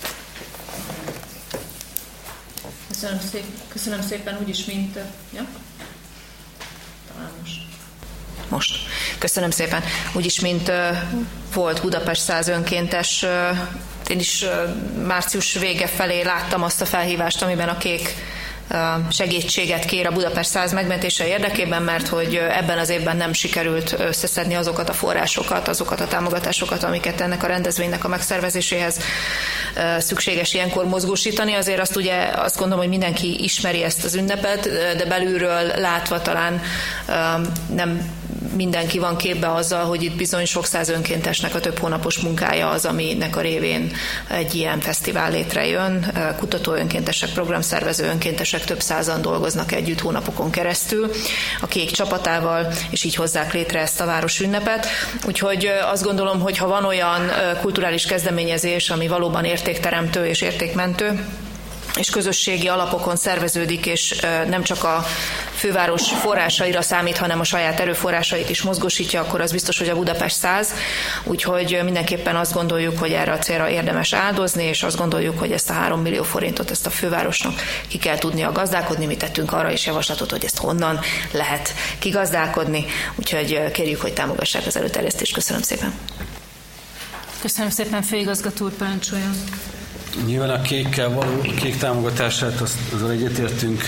Speaker 4: Köszönöm szépen, úgyis, mint... Ja? Talán most. Köszönöm szépen. Úgyis, mint volt Budapest 100 önkéntes, én is március vége felé láttam azt a felhívást, amiben a Kék segítséget kér a Budapest 100 megmentése érdekében, mert hogy ebben az évben nem sikerült összeszedni azokat a forrásokat, azokat a támogatásokat, amiket ennek a rendezvénynek a megszervezéséhez szükséges ilyenkor mozgósítani. Azért azt gondolom, hogy mindenki ismeri ezt az ünnepet, de belülről látva talán nem mindenki van képbe azzal, hogy itt bizony sok száz önkéntesnek a több hónapos munkája az, aminek a révén egy ilyen fesztivál létrejön. Kutató önkéntesek, programszervező önkéntesek több százan dolgoznak együtt hónapokon keresztül a Kék csapatával, és így hozzák létre ezt a város ünnepet. Úgyhogy azt gondolom, hogy ha van olyan kulturális kezdeményezés, ami valóban értékteremtő és értékmentő, és közösségi alapokon szerveződik, és nem csak a főváros forrásaira számít, hanem a saját erőforrásait is mozgósítja, akkor az biztos, hogy a Budapest 100. Úgyhogy mindenképpen azt gondoljuk, hogy erre a célra érdemes áldozni, és azt gondoljuk, hogy ezt a 3 millió forintot ezt a fővárosnak ki kell tudnia gazdálkodni. Mi tettünk arra is javaslatot, hogy ezt honnan lehet kigazdálkodni. Úgyhogy kérjük, hogy támogassák az előterjesztést. Köszönöm szépen.
Speaker 1: Köszönöm szépen, főigazgató úr, parancsoljon.
Speaker 5: Nyilván a Kékkel való, a Kék támogatását azzal egyetértünk,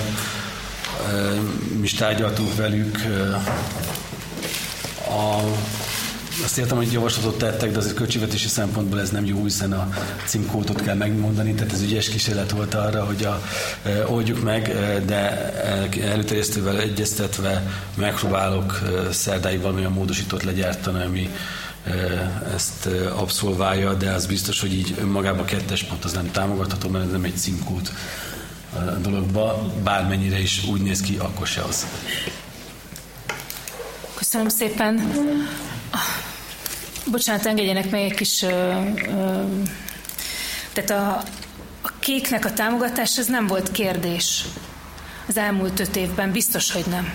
Speaker 5: mi is tárgyaltunk velük. Azt értem, hogy javaslatot tettek, de azért költségvetési szempontból ez nem jó, hiszen a címkódot kell megmondani, tehát ez ügyes kísérlet volt arra, hogy oldjuk meg, de előterjesztővel egyeztetve megpróbálok szerdáig valamilyen módosítót legyártani, ami ezt abszolválja, de az biztos, hogy így önmagában a 2-es pont az nem támogatható, mert ez nem egy címkód a dologba, bármennyire is úgy néz ki, akkor se az.
Speaker 1: Köszönöm szépen. Bocsánat, engedjenek meg egy kis... Tehát a Kéknek a támogatás, ez nem volt kérdés az elmúlt 5 évben, biztos, hogy nem.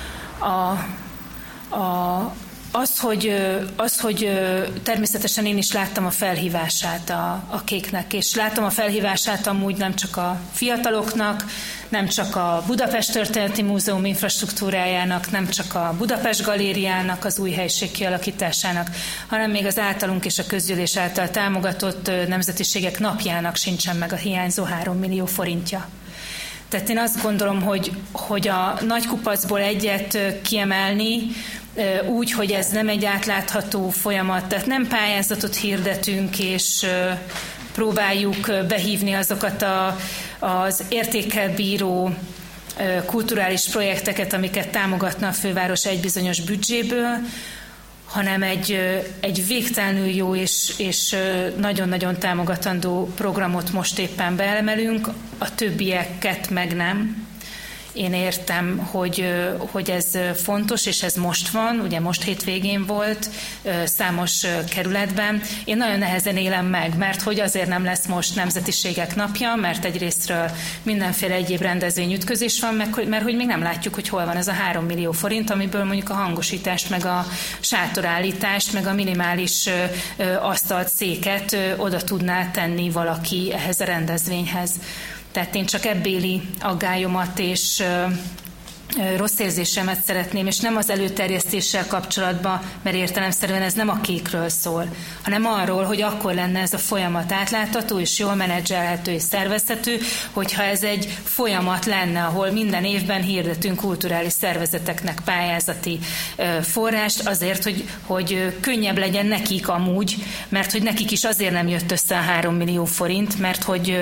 Speaker 1: Az, hogy természetesen én is láttam a felhívását a Kéknek, és látom a felhívását amúgy nem csak a fiataloknak, nem csak a Budapest Történeti Múzeum infrastruktúrájának, nem csak a Budapest Galériának, az új helység kialakításának, hanem még az általunk és a közgyűlés által támogatott nemzetiségek napjának sincsen meg a hiányzó 3 millió forintja. Tehát én azt gondolom, hogy a nagykupacból egyet kiemelni, úgy, hogy ez nem egy átlátható folyamat, tehát nem pályázatot hirdetünk, és próbáljuk behívni azokat az értékkel bíró kulturális projekteket, amiket támogatna a főváros egy bizonyos büdzséből, hanem egy végtelenül jó és nagyon-nagyon támogatandó programot most éppen beemelünk, a többieket meg nem. Én értem, hogy ez fontos, és ez most van, ugye most hétvégén volt számos kerületben. Én nagyon nehezen élem meg, mert hogy azért nem lesz most Nemzetiségek napja, mert egyrésztről mindenféle egyéb rendezvényütközés van, mert hogy még nem látjuk, hogy hol van ez a 3 millió forint, amiből mondjuk a hangosítást, meg a sátorállítást, meg a minimális asztalt, széket oda tudná tenni valaki ehhez a rendezvényhez. Tehát én csak ebbéli aggályomat és rossz érzésemet szeretném, és nem az előterjesztéssel kapcsolatban, mert értelemszerűen ez nem a Kékről szól, hanem arról, hogy akkor lenne ez a folyamat átlátható és jól menedzselhető és szervezhető, hogyha ez egy folyamat lenne, ahol minden évben hirdetünk kulturális szervezeteknek pályázati forrást azért, hogy könnyebb legyen nekik amúgy, mert hogy nekik is azért nem jött össze a 3 millió forint, mert hogy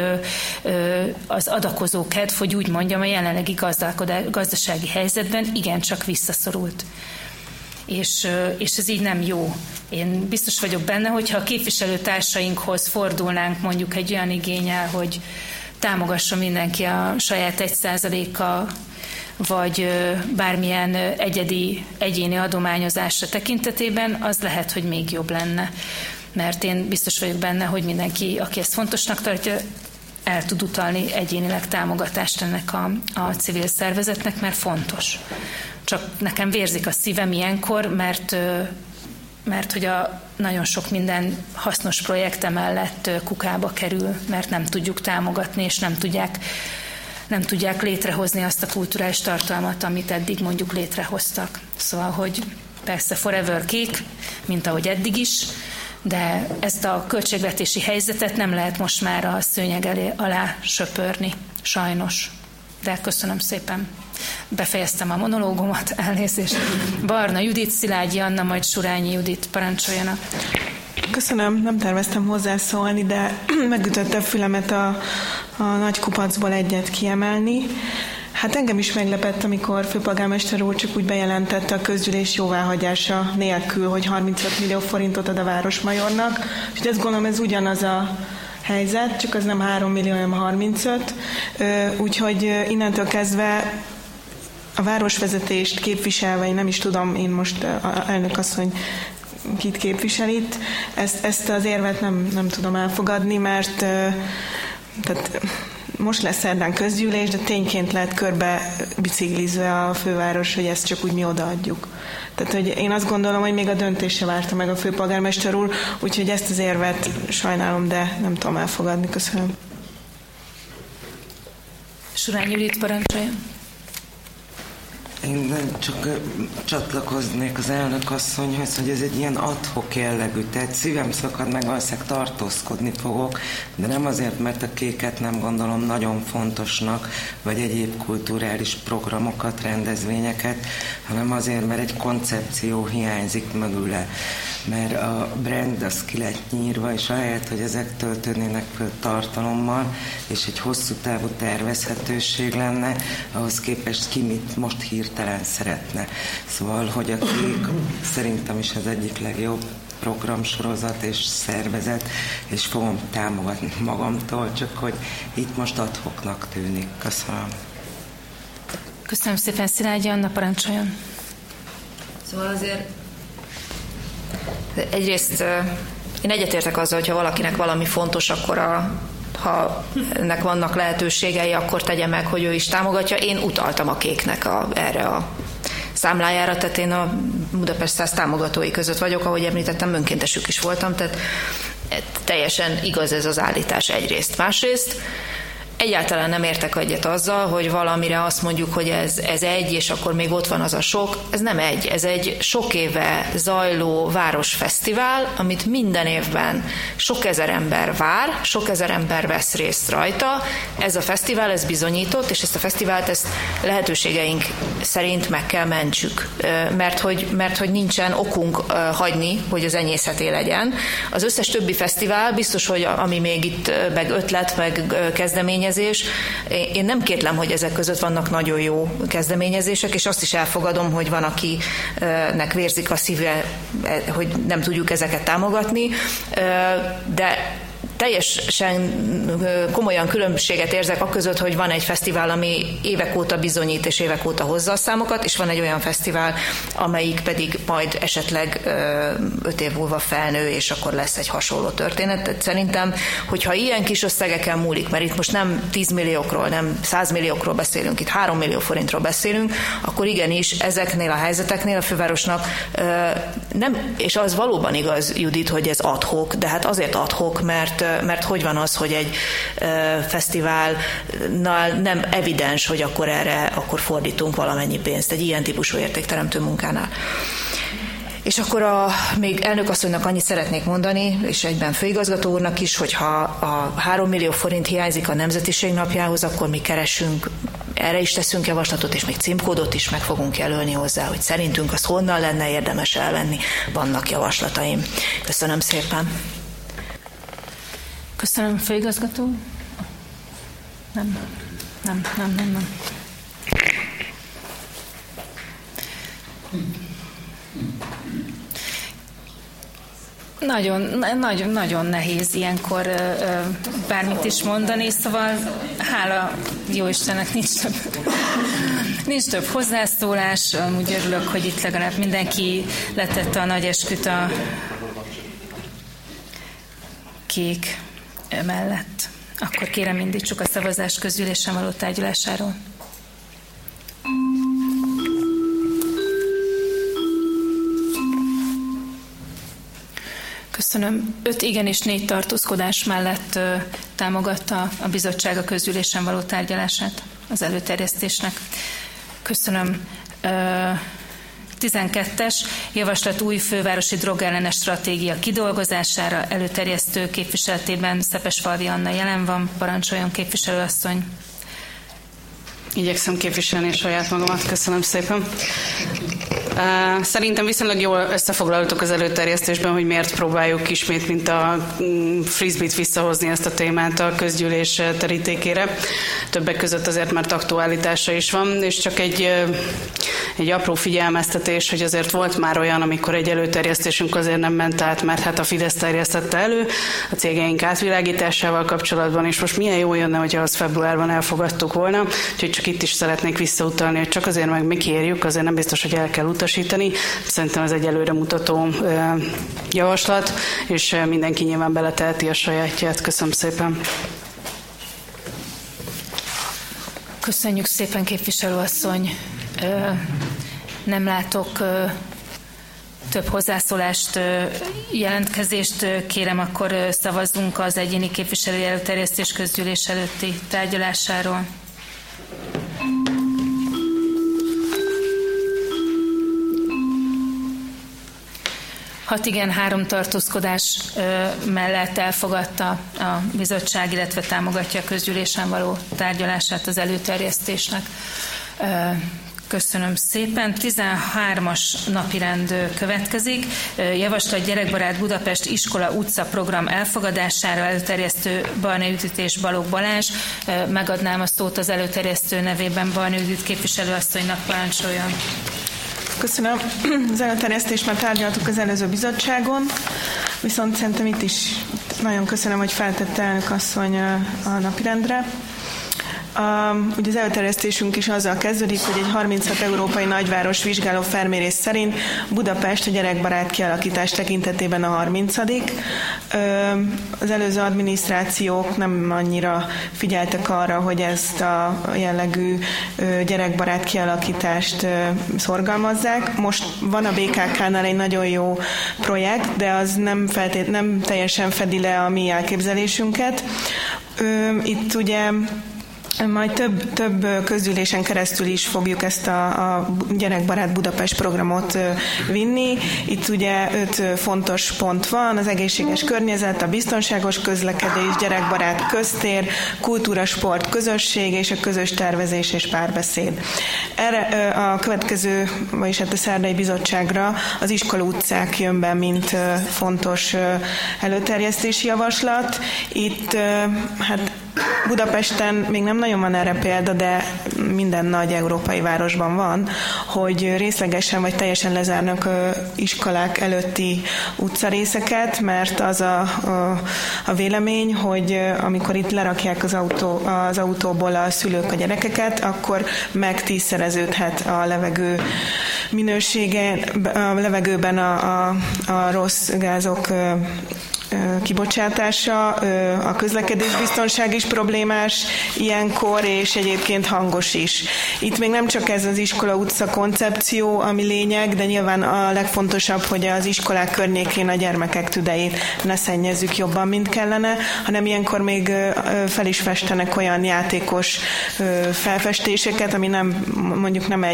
Speaker 1: az adakozó kedv, hogy úgy mondjam, a jelenlegi gazdasági helyzetben igencsak visszaszorult. és ez így nem jó. Én biztos vagyok benne, hogyha a képviselőtársainkhoz fordulnánk mondjuk egy olyan igénnyel, hogy támogasson mindenki a saját 1%-a, vagy bármilyen egyéni adományozásra tekintetében, az lehet, hogy még jobb lenne. Mert én biztos vagyok benne, hogy mindenki, aki ezt fontosnak tartja, el tud utalni egyénileg támogatást ennek a civil szervezetnek, mert fontos. Csak nekem vérzik a szívem ilyenkor, mert hogy nagyon sok minden hasznos projekt mellett kukába kerül, mert nem tudjuk támogatni, és nem tudják létrehozni azt a kulturális tartalmat, amit eddig mondjuk létrehoztak. Szóval, hogy persze forever kék, mint ahogy eddig is, de ezt a költségvetési helyzetet nem lehet most már a szőnyeg alá söpörni, sajnos. De köszönöm szépen. Befejeztem a monológomat, elnézést. Barna Judit, Szilágyi Anna, majd Surányi Judit, parancsoljanak.
Speaker 2: Köszönöm, nem terveztem hozzászólni, de megütötte a fülemet a nagy kupacból egyet kiemelni. Hát engem is meglepett, amikor főpolgármester úr csak úgy bejelentette a közgyűlés jóváhagyása nélkül, hogy 35 millió forintot ad a Városmajornak. És ezt gondolom, ez ugyanaz a helyzet, csak az nem 3 millió, hanem 35. Úgyhogy innentől kezdve a városvezetést képviselve, én nem is tudom, én most elnök asszony kit képvisel itt, ezt az érvet nem tudom elfogadni, mert tehát most lesz szerdán közgyűlés, de tényként lehet körbe biciklizve a főváros, hogy ezt csak úgy mi odaadjuk. Tehát, hogy én azt gondolom, hogy még a döntése várta meg a főpolgármester úr, úgyhogy ezt az érvet sajnálom, de nem tudom elfogadni. Köszönöm.
Speaker 1: Surányi Judit, parancsoljon.
Speaker 8: Én csak csatlakoznék az elnök asszonyhoz, hogy ez egy ilyen ad-hoc jellegű, tehát szívem szakad, meg valószínűleg tartózkodni fogok, de nem azért, mert a kéket nem gondolom nagyon fontosnak, vagy egyéb kulturális programokat, rendezvényeket, hanem azért, mert egy koncepció hiányzik mögüle. Mert a brand az ki lett nyírva, és ahelyett, hogy ezek töltődnének föl tartalommal, és egy hosszú távú tervezhetőség lenne, ahhoz képest ki mit most hirtelen szeretne. Szóval, hogy a kék szerintem is az egyik legjobb programsorozat és szervezet, és fogom támogatni magamtól, csak hogy itt most ad-hocnak tűnik. Köszönöm.
Speaker 1: Köszönöm szépen, Szilágyi Anna, parancsoljon.
Speaker 4: Szóval azért egyrészt én egyetértek azzal, hogyha valakinek valami fontos, akkor ha ennek vannak lehetőségei, akkor tegye meg, hogy ő is támogatja. Én utaltam a kéknek erre a számlájára, tehát én a Budapest 100 támogatói között vagyok, ahogy említettem, önkéntesük is voltam, tehát teljesen igaz ez az állítás egyrészt. Másrészt egyáltalán nem értek egyet azzal, hogy valamire azt mondjuk, hogy ez egy, és akkor még ott van az a sok. Ez nem egy, ez egy sok éve zajló városfesztivál, amit minden évben sok ezer ember vár, sok ezer ember vesz részt rajta. Ez a fesztivál, ez bizonyított, és ezt a fesztivált ezt lehetőségeink szerint meg kell mentsük, mert hogy nincsen okunk hagyni, hogy az enyészeté legyen. Az összes többi fesztivál, biztos, hogy ami még itt meg ötlet, meg kezdeményezés, én nem kétlem, hogy ezek között vannak nagyon jó kezdeményezések, és azt is elfogadom, hogy van, akinek vérzik a szíve, hogy nem tudjuk ezeket támogatni, de teljesen komolyan különbséget érzek a között, hogy van egy fesztivál, ami évek óta bizonyít és évek óta hozza a számokat, és van egy olyan fesztivál, amelyik pedig majd esetleg 5 év múlva felnő, és akkor lesz egy hasonló történet. Tehát szerintem, hogyha ilyen kis összegeken múlik, mert itt most nem 10 milliókról, nem 100 milliókról beszélünk, itt 3 millió forintról beszélünk, akkor igenis ezeknél a helyzeteknél a fővárosnak nem, és az valóban igaz, Judit, hogy ez ad-hoc, de hát azért ad-hoc, mert hogy van az, hogy egy fesztiválnál nem evidens, hogy akkor erre fordítunk valamennyi pénzt egy ilyen típusú értékteremtő munkánál. És akkor még elnökasszonynak annyit szeretnék mondani, és egyben főigazgató úrnak is, hogy ha a 3 millió forint hiányzik a Nemzetiség napjához, akkor mi keresünk, erre is teszünk javaslatot, és még címkódot is meg fogunk jelölni hozzá, hogy szerintünk az honnan lenne érdemes elvenni. Vannak javaslataim. Köszönöm szépen.
Speaker 1: Köszönöm, főigazgató. Nem. nagyon nehéz ilyenkor bármit is mondani, szóval hála jó Istennek nincs több hozzászólás. Úgy örülök, hogy itt legalább mindenki letette a nagy esküt a kék mellett. Akkor kérem, indítsuk a szavazás közgyűlésen való tárgyalásáról. Köszönöm. 5 igen és 4 tartózkodás mellett támogatta a bizottság a közgyűlésen való tárgyalását az előterjesztésnek. Köszönöm. 12-es javaslat új fővárosi drogellenes stratégia kidolgozására, előterjesztő képviseletében Szepesfalvi Anna jelen van. Parancsoljon, képviselőasszony.
Speaker 9: Igyekszem képviselni saját magamat. Köszönöm szépen. Szerintem viszonylag jól összefoglaltuk az előterjesztésben, hogy miért próbáljuk ismét, mint a frisbee-t visszahozni ezt a témát a közgyűlés terítékére. Többek között azért, mert aktualitása is van, és csak egy apró figyelmeztetés, hogy azért volt már olyan, amikor egy előterjesztésünk azért nem ment át, mert hát a Fidesz terjesztette elő a cégeink átvilágításával kapcsolatban, és most milyen jó jönne, hogyha azt februárban elfogadtuk volna. Úgyhogy csak itt is szeretnék visszautalni, hogy csak azért meg mi kérjük, azért nem biztos, hogy el kell utasítani. Szerintem ez egy előremutató javaslat, és mindenki nyilván beleteheti a sajátját. Köszönöm szépen.
Speaker 1: Köszönjük szépen, képviselőasszony. Nem látok több hozzászólást, jelentkezést. Kérem, akkor szavazzunk az egyéni képviselői előterjesztés közgyűlés előtti tárgyalásáról. Hat igen, 3 tartózkodás mellett elfogadta a bizottság, illetve támogatja a közgyűlésen való tárgyalását az előterjesztésnek. Köszönöm szépen. 13-as napirend következik. Javaslat gyerekbarát Budapest iskola utca program elfogadására, előterjesztő Barna Judit és Balogh Balázs. Megadnám a szót az előterjesztő nevében Barna Judit képviselőasszonynak, parancsoljon.
Speaker 2: Köszönöm. Az előterjesztést már tárgyaltuk az előző bizottságon, viszont szerintem itt is nagyon köszönöm, hogy feltette elnök asszony a napirendre. Ugye az előterjesztésünk is azzal kezdődik, hogy egy 36 európai nagyváros vizsgáló felmérés szerint Budapest a gyerekbarát kialakítás tekintetében a 30. Az előző adminisztrációk nem annyira figyeltek arra, hogy ezt a jellegű gyerekbarát kialakítást szorgalmazzák. Most van a BKK-nál egy nagyon jó projekt, de az nem teljesen fedi le a mi elképzelésünket. Itt ugye majd több közgyűlésen keresztül is fogjuk ezt a gyerekbarát Budapest programot vinni. Itt ugye 5 fontos pont van: az egészséges környezet, a biztonságos közlekedés, gyerekbarát köztér, kultúra, sport, közösség és a közös tervezés és párbeszéd. Erre a következő, vagyis hát a szerdai bizottságra az iskola utcák jön be, mint fontos előterjesztési javaslat. Itt hát Budapesten még nem nagyon van erre példa, de minden nagy európai városban van, hogy részlegesen vagy teljesen lezárnak iskolák előtti utcarészeket, mert az a vélemény, hogy amikor itt lerakják az autóból a szülők a gyerekeket, akkor meg 10-szereződhet a levegő minősége, a levegőben a rossz gázok kibocsátása, a közlekedésbiztonság is problémás ilyenkor, és egyébként hangos is. Itt még nem csak ez az iskola utca koncepció, ami lényeg, de nyilván a legfontosabb, hogy az iskolák környékén a gyermekek tüdejét ne szennyezzük jobban, mint kellene, hanem ilyenkor még fel is festenek olyan játékos felfestéseket, ami mondjuk nem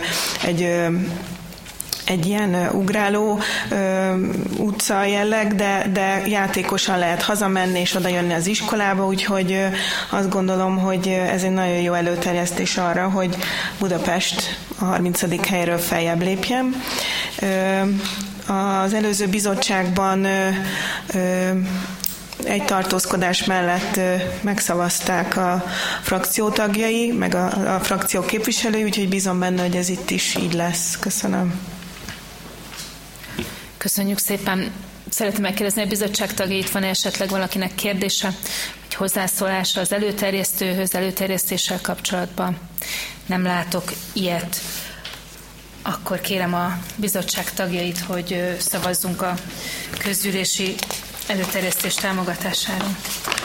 Speaker 2: egy ilyen ugráló utca jelleg, de játékosan lehet hazamenni és oda jönni az iskolába, úgyhogy azt gondolom, hogy ez egy nagyon jó előterjesztés arra, hogy Budapest a 30. helyről feljebb lépjen. Az előző bizottságban egy tartózkodás mellett megszavazták a frakciótagjai, meg a frakció képviselői, úgyhogy bízom benne, hogy ez itt is így lesz. Köszönöm.
Speaker 1: Köszönjük szépen. Szeretném megkérdezni a bizottság tagjait, van esetleg valakinek kérdése, vagy hozzászólása az előterjesztéssel kapcsolatban? Nem látok ilyet. Akkor kérem a bizottság tagjait, hogy szavazzunk a közgyűlési előterjesztés támogatására.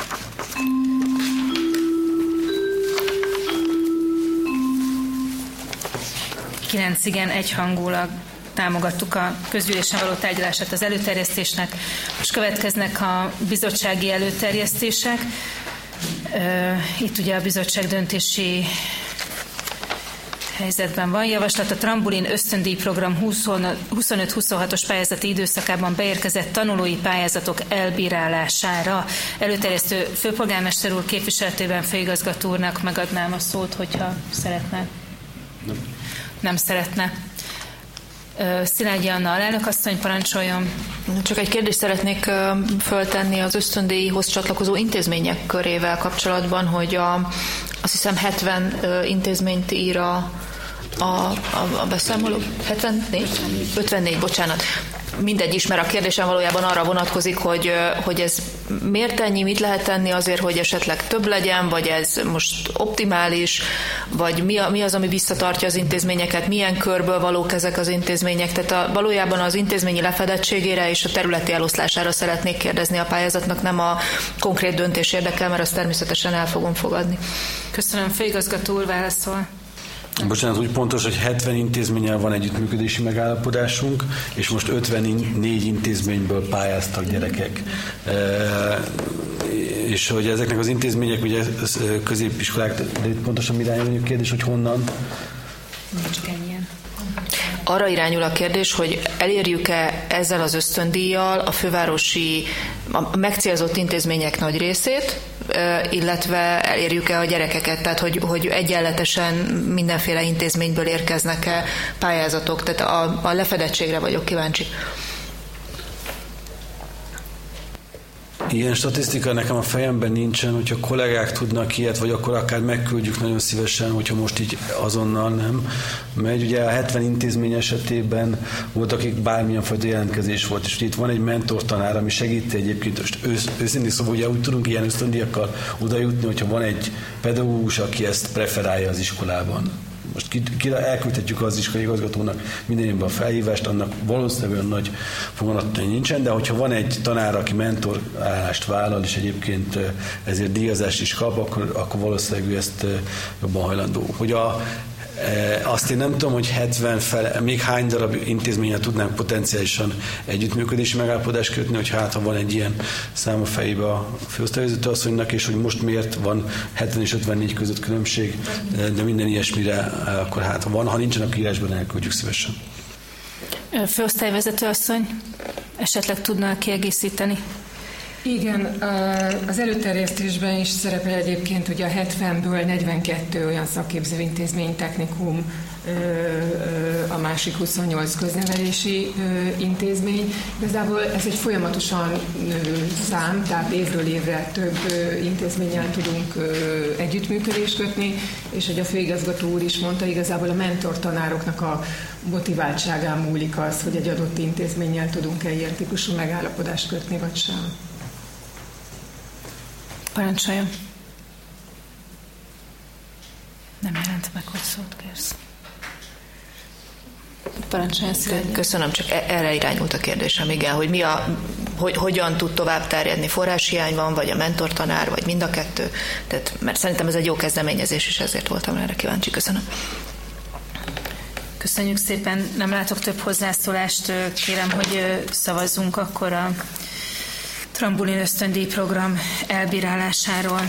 Speaker 1: Kilenc igen, egyhangulag támogattuk a közgyűlésen való tárgyalását az előterjesztésnek. Most következnek a bizottsági előterjesztések. Itt ugye a bizottság döntési helyzetben van javaslat. A Trambulin ösztöndíj program 25-26-os pályázati időszakában beérkezett tanulói pályázatok elbírálására. Előterjesztő főpolgármester úr képviseletében főigazgató úrnak megadnám a szót, hogyha szeretne. Nem szeretne. Szilágyi Anna alelnökasszony, parancsoljon.
Speaker 4: Csak egy kérdést szeretnék föltenni az ösztöndíjhoz csatlakozó intézmények körével kapcsolatban, hogy azt hiszem 70 intézményt ír a beszámoló. 54, bocsánat. Mindegy is, mert a kérdésem valójában arra vonatkozik, hogy ez miért ennyi, mit lehet tenni azért, hogy esetleg több legyen, vagy ez most optimális, vagy mi az, ami visszatartja az intézményeket, milyen körből valók ezek az intézmények. Tehát valójában az intézményi lefedettségére és a területi eloszlására szeretnék kérdezni a pályázatnak, nem a konkrét döntés érdekel, mert azt természetesen el fogom fogadni.
Speaker 1: Köszönöm, főigazgató úr válaszol.
Speaker 5: Bocsánat, úgy pontos, hogy 70 intézménnyel van együttműködési megállapodásunk, és most 54 intézményből pályáztak gyerekek. És hogy ezeknek az intézmények, ugye középiskolák, de itt pontosan mi irányul a kérdés, hogy honnan?
Speaker 1: Csak ennyien.
Speaker 4: Arra irányul a kérdés, hogy elérjük-e ezzel az ösztöndíjjal a fővárosi, a megcélzott intézmények nagy részét, illetve elérjük-e a gyerekeket, tehát hogy egyenletesen mindenféle intézményből érkeznek-e pályázatok, tehát a lefedettségre vagyok kíváncsi.
Speaker 5: Ilyen statisztika nekem a fejemben nincsen, hogyha kollégák tudnak ilyet, vagy akkor akár megküldjük nagyon szívesen, hogyha most így azonnal nem megy. Ugye a 70 intézmény esetében volt, akik bármilyen fajta jelentkezés volt, és itt van egy mentortanár, ami segíti egyébként, most őszintén szóval ugye úgy tudunk ilyen ösztöndíjakkal oda jutni, hogyha van egy pedagógus, aki ezt preferálja az iskolában. Most elküldhetjük az iskolai igazgatónak minden évben a felhívást, annak valószínűleg olyan nagy foganatja nincsen, de hogyha van egy tanár, aki mentorállást vállal, és egyébként ezért díjazást is kap, akkor valószínűleg ő ezt jobban hajlandó. Hogy azt én nem tudom, hogy 70 még hány darab intézménnyel tudnánk potenciálisan együttműködési megállapodást kötni, hogy ha van egy ilyen szám a fejébe a főosztályvezető asszonynak, és hogy most miért van 70 és 54 között különbség, de minden ilyesmire akkor ha van, ha nincsen, akkor írásban elküldjük szívesen.
Speaker 1: Főosztályvezető asszony, esetleg tudna kiegészíteni?
Speaker 10: Igen, az előterjesztésben is szerepel egyébként, hogy a 70-ből 42 olyan szakképzőintézmény, technikum, a másik 28 köznevelési intézmény. Igazából ez egy folyamatosan szám, tehát évről évre több intézménnyel tudunk együttműködést kötni, és hogy a főigazgató úr is mondta, igazából a mentortanároknak a motiváltságán múlik az, hogy egy adott intézménnyel tudunk-e ilyen típusú megállapodást kötni, vagy sem.
Speaker 1: Parancsoljon. Nem jelent meg, hogy szót kérsz. Parancsoljon, Szilágyi.
Speaker 4: Köszönöm, csak erre irányult a kérdésem, igen, hogy hogy hogyan tud tovább terjedni, forráshiány van, vagy a mentortanár, vagy mind a kettő. Tehát, mert szerintem ez egy jó kezdeményezés, és ezért voltam erre kíváncsi. Köszönöm.
Speaker 1: Köszönjük szépen, nem látok több hozzászólást, kérem, hogy szavazzunk akkor a Trambulin ösztöndíj program elbírálásáról.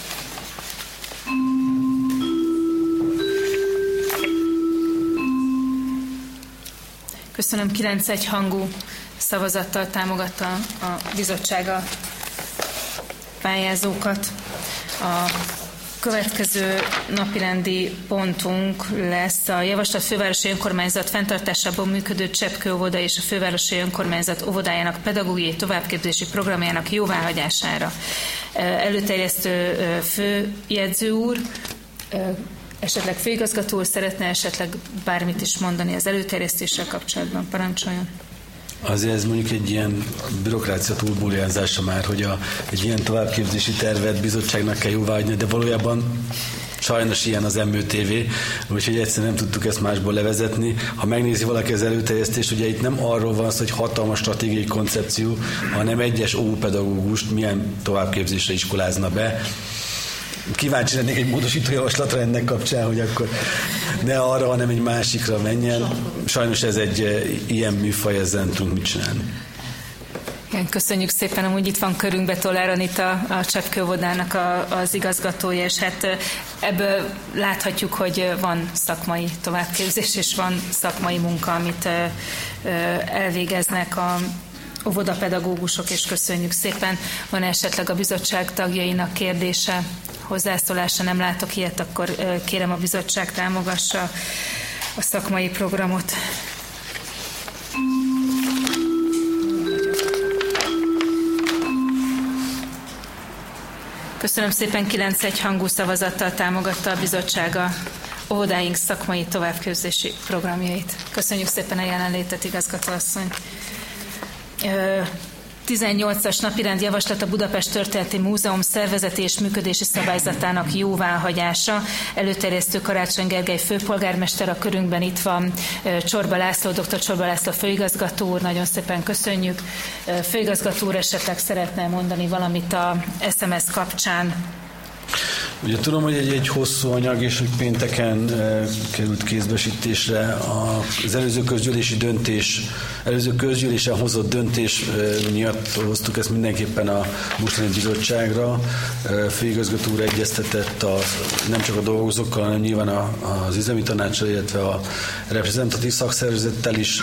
Speaker 1: Köszönöm, 9-1 hangú szavazattal támogatta a bizottság a pályázókat. A következő napirendi pontunk lesz a Javaslat Fővárosi Önkormányzat fenntartásában működő Cseppkő óvoda és a Fővárosi Önkormányzat óvodájának pedagógiai továbbképzési programjának jóváhagyására. Előterjesztő főjegyző úr, esetleg főigazgató úr szeretne esetleg bármit is mondani az előterjesztéssel kapcsolatban. Parancsoljon.
Speaker 5: azért ez mondjuk egy ilyen bürokrácia túlbúljázása már, hogy egy ilyen továbbképzési tervet bizottságnak kell jóváhagyni, de valójában sajnos ilyen az MÖTV, úgyhogy egyszerűen nem tudtuk ezt másból levezetni. Ha megnézi valaki az előterjesztést, ugye itt nem arról van szó, hogy hatalmas stratégiai koncepció, hanem egyes óvópedagógust milyen továbbképzésre iskolázna be. Kíváncsi lennék egy módosító javaslatra ennek kapcsán, hogy akkor ne arra, hanem egy másikra menjen. Sajnos ez egy ilyen műfaj, ezzel nem tudunk mit csinálni.
Speaker 1: Igen, köszönjük szépen, amúgy itt van körünkbe Tollár Anita, a Cseppkővodának az igazgatója, és hát ebből láthatjuk, hogy van szakmai továbbképzés, és van szakmai munka, amit elvégeznek a óvodapedagógusok, és köszönjük szépen. Van esetleg a bizottság tagjainak kérdése, hozzászólása, nem látok ilyet, akkor kérem a bizottság támogassa a szakmai programot. Köszönöm szépen, 9-1 hangú szavazattal támogatta a bizottság a óvodáink szakmai továbbképzési programjait. Köszönjük szépen a jelenlétet, igazgatóasszony. 18-as napirend javaslat a Budapest Történeti Múzeum szervezeti és működési szabályzatának jóváhagyása. Előterjesztő Karácsony Gergely főpolgármester, a körünkben itt van Csorba László, dr. Csorba László főigazgató úr, nagyon szépen köszönjük. Főigazgató úr esetleg szeretne mondani valamit a SMS kapcsán?
Speaker 5: Ugye tudom, hogy egy hosszú anyag, és hogy pénteken került kézbesítésre az előző közgyűlésen hozott döntés miatt hoztuk ezt mindenképpen a mostani bizottságra. Főigazgató úr egyeztetett nem csak a dolgozókkal, hanem nyilván az üzemi tanácssal, illetve a reprezentatív szakszervezettel is.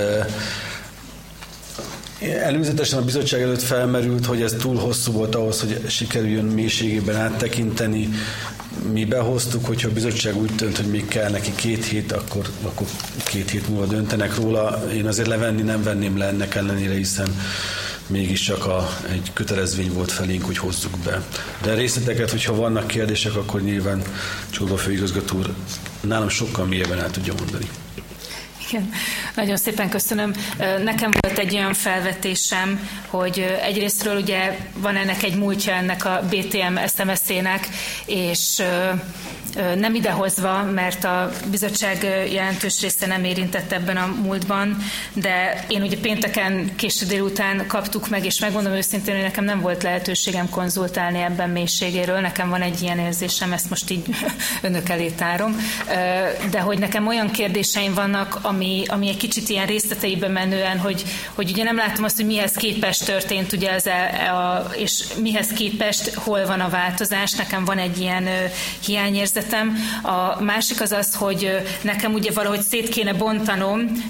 Speaker 5: Előzetesen a bizottság előtt felmerült, hogy ez túl hosszú volt ahhoz, hogy sikerüljön mélységében áttekinteni. Mi behoztuk, hogyha a bizottság úgy dönt, hogy még kell neki 2 hét, akkor 2 hét múlva döntenek róla. Én azért levenni nem venném le ennek ellenére, hiszen mégiscsak egy kötelezvény volt felénk, hogy hozzuk be. De részleteket, hogyha vannak kérdések, akkor nyilván Csorba főigazgató úr nálam sokkal mélyebben el tudja mondani.
Speaker 1: Igen, nagyon szépen köszönöm. Nekem volt egy olyan felvetésem, hogy egyrésztről ugye van ennek egy múltja, ennek a BTM SMS-ének, és nem idehozva, mert a bizottság jelentős része nem érintett ebben a múltban, de én ugye pénteken késő délután kaptuk meg, és megmondom őszintén, hogy nekem nem volt lehetőségem konzultálni ebben mélységéről, nekem van egy ilyen érzésem, ezt most így önök elé tárom, de hogy nekem olyan kérdéseim vannak, ami egy kicsit ilyen részleteiben menően, hogy ugye nem látom azt, hogy mihez képest történt, ugye és mihez képest hol van a változás, nekem van egy ilyen hiányérzet. A másik az, hogy nekem ugye valahogy szét kéne bontanom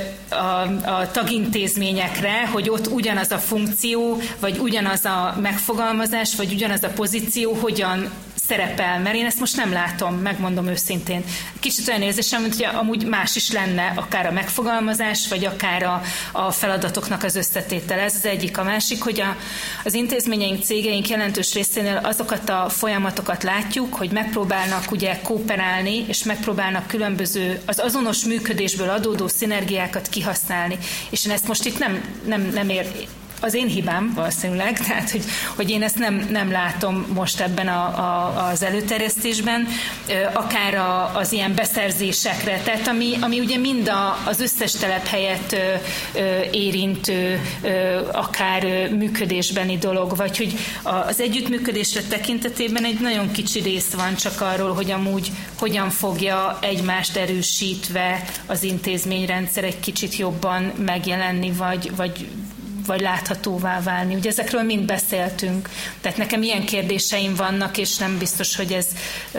Speaker 1: a tagintézményekre, hogy ott ugyanaz a funkció, vagy ugyanaz a megfogalmazás, vagy ugyanaz a pozíció hogyan szerepel, mert én ezt most nem látom, megmondom őszintén. Kicsit olyan érzésem, mint hogy amúgy más is lenne, akár a megfogalmazás, vagy akár a feladatoknak az összetétele. Ez az egyik. A másik, hogy az intézményeink, cégeink jelentős részénél azokat a folyamatokat látjuk, hogy megpróbálnak ugye kooperálni, és megpróbálnak különböző, az azonos működésből adódó szinergiákat kihasználni. És én ezt most itt nem az én hibám valószínűleg, tehát hogy én ezt nem látom most ebben az előterjesztésben, akár az ilyen beszerzésekre, tehát ami ugye mind az összes telephelyet érintő, akár működésbeni dolog, vagy hogy az együttműködésre tekintetében egy nagyon kicsi rész van csak arról, hogy amúgy hogyan fogja egymást erősítve az intézményrendszer egy kicsit jobban megjelenni, vagy láthatóvá válni. Ugye ezekről mind beszéltünk. Tehát nekem ilyen kérdéseim vannak, és nem biztos, hogy ez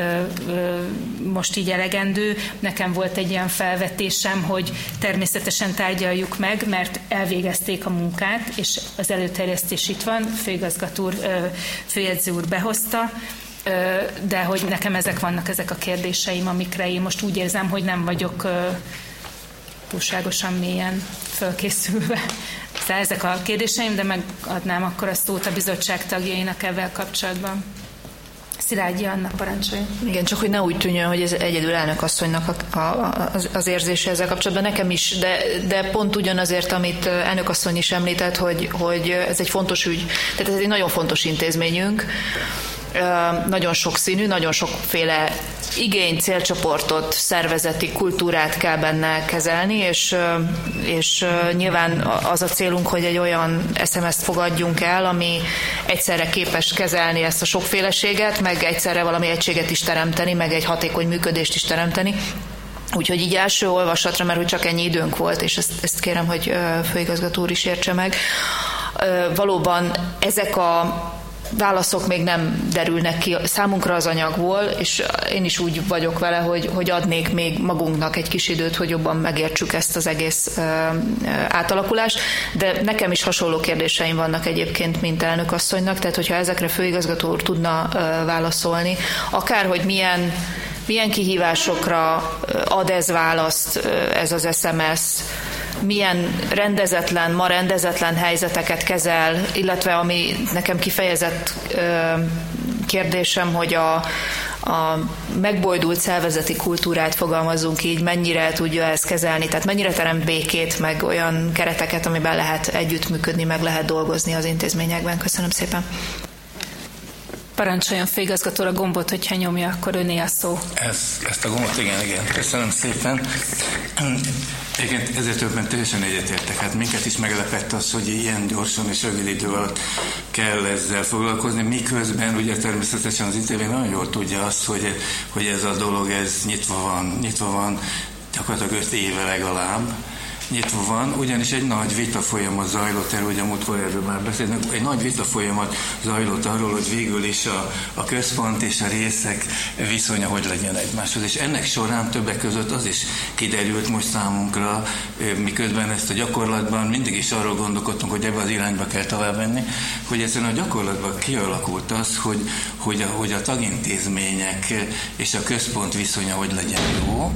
Speaker 1: most így elegendő. Nekem volt egy ilyen felvetésem, hogy természetesen tárgyaljuk meg, mert elvégezték a munkát, és az előterjesztés itt van, főigazgató úr, főjegyző úr behozta, de hogy nekem ezek a kérdéseim, amikre én most úgy érzem, hogy nem vagyok túlságosan mélyen fölkészülve. Tehát ezek a kérdéseim, de megadnám akkor a szót a bizottság tagjainak ezzel kapcsolatban. Szilágyi Anna, parancsolja.
Speaker 4: Igen, csak hogy ne úgy tűnjön, hogy ez egyedül elnökasszonynak az érzése ezzel kapcsolatban, nekem is, de pont ugyanazért, amit elnökasszony is említett, hogy ez egy fontos ügy, tehát ez egy nagyon fontos intézményünk, nagyon sokszínű, nagyon sokféle igény, célcsoportot, szervezeti kultúrát kell benne kezelni, és nyilván az a célunk, hogy egy olyan SMS-t fogadjunk el, ami egyszerre képes kezelni ezt a sokféleséget, meg egyszerre valami egységet is teremteni, meg egy hatékony működést is teremteni. Úgyhogy így első olvasatra, mert hogy csak ennyi időnk volt, és ezt kérem, hogy főigazgató úr is értse meg. Valóban ezek a válaszok még nem derülnek ki számunkra az anyagból, és én is úgy vagyok vele, hogy adnék még magunknak egy kis időt, hogy jobban megértsük ezt az egész átalakulást, de nekem is hasonló kérdéseim vannak egyébként, mint elnökasszonynak, tehát hogyha ezekre főigazgató úr tudna válaszolni, akár, hogy milyen kihívásokra ad ez választ, ez az SMS, milyen ma rendezetlen helyzeteket kezel, illetve ami nekem kifejezett kérdésem, hogy a megbojdult szervezeti kultúrát fogalmazunk így, mennyire tudja ezt kezelni, tehát mennyire teremt békét, meg olyan kereteket, amiben lehet együttműködni, meg lehet dolgozni az intézményekben. Köszönöm szépen.
Speaker 1: Parancsoljon főigazgató a gombot, hogyha nyomja, akkor öné a szó.
Speaker 11: Ezt a gombot, igen. Köszönöm szépen. Igen, ezért többen teljesen egyetértek. Hát minket is meglepett az, hogy ilyen gyorsan és rövid idő alatt kell ezzel foglalkozni, miközben ugye természetesen az intézmény nagyon jól tudja azt, hogy ez a dolog ez nyitva van gyakorlatilag 5 éve legalább. Nyitva van, ugyanis egy nagy vita folyamat zajlott el, ugye múltkor erről már beszélünk, egy nagy vita folyamat zajlott arról, hogy végül is a központ és a részek viszonya hogy legyen egymáshoz. És ennek során többek között az is kiderült most számunkra, miközben ezt a gyakorlatban mindig is arról gondolkodtunk, hogy ebbe az irányba kell tovább menni, hogy ezen a gyakorlatban kialakult az, hogy a tagintézmények és a központ viszonya hogy legyen jó,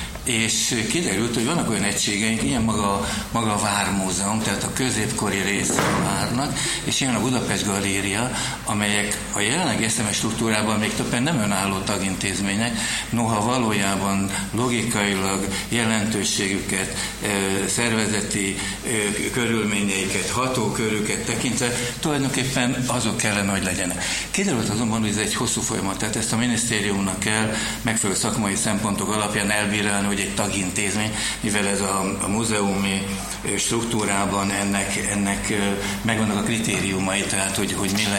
Speaker 11: és kiderült, hogy vannak olyan egységeink, ilyen maga a Vármúzeum, tehát a középkori része a várnak, és ilyen a Budapest Galéria, amelyek a jelenleg SMS struktúrában még többen nem önálló tagintézmények, noha valójában logikailag jelentőségüket, szervezeti körülményeiket, hatókörüket tekintve tulajdonképpen azok kellene, hogy legyenek. Kiderült azonban, hogy ez egy hosszú folyamat, tehát ezt a minisztériumnak kell megfelelő szakmai szempontok alapján elbírálni, hogy egy tagintézmény, mivel ez a múzeumi struktúrában ennek megvannak a kritériumai, tehát hogy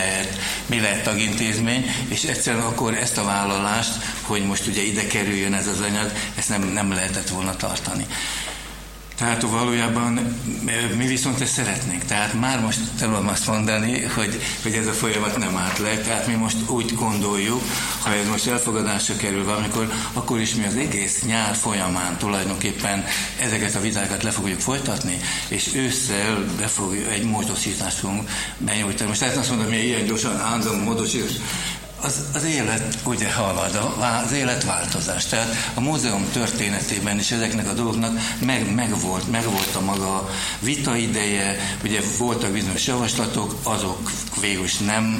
Speaker 11: mi lehet tagintézmény, és egyszerűen akkor ezt a vállalást, hogy most ugye ide kerüljön ez az anyag, ezt nem lehetett volna tartani. Tehát valójában mi viszont ezt szeretnénk. Tehát már most tudom azt mondani, hogy ez a folyamat nem állt le. Tehát mi most úgy gondoljuk, ha ez most elfogadásra kerül valamikor, akkor is mi az egész nyár folyamán tulajdonképpen ezeket a vitákat le fogjuk folytatni, és ősszel egy módosítást fogunk benyújtani. Most ezt azt mondom, hogy ilyen gyorsan állandóan módosítás. Az élet ugye halad, az élet változás. Tehát a múzeum történetében is ezeknek a dolgoknak megvolt a maga vita ideje, ugye voltak bizonyos javaslatok, azok végül is nem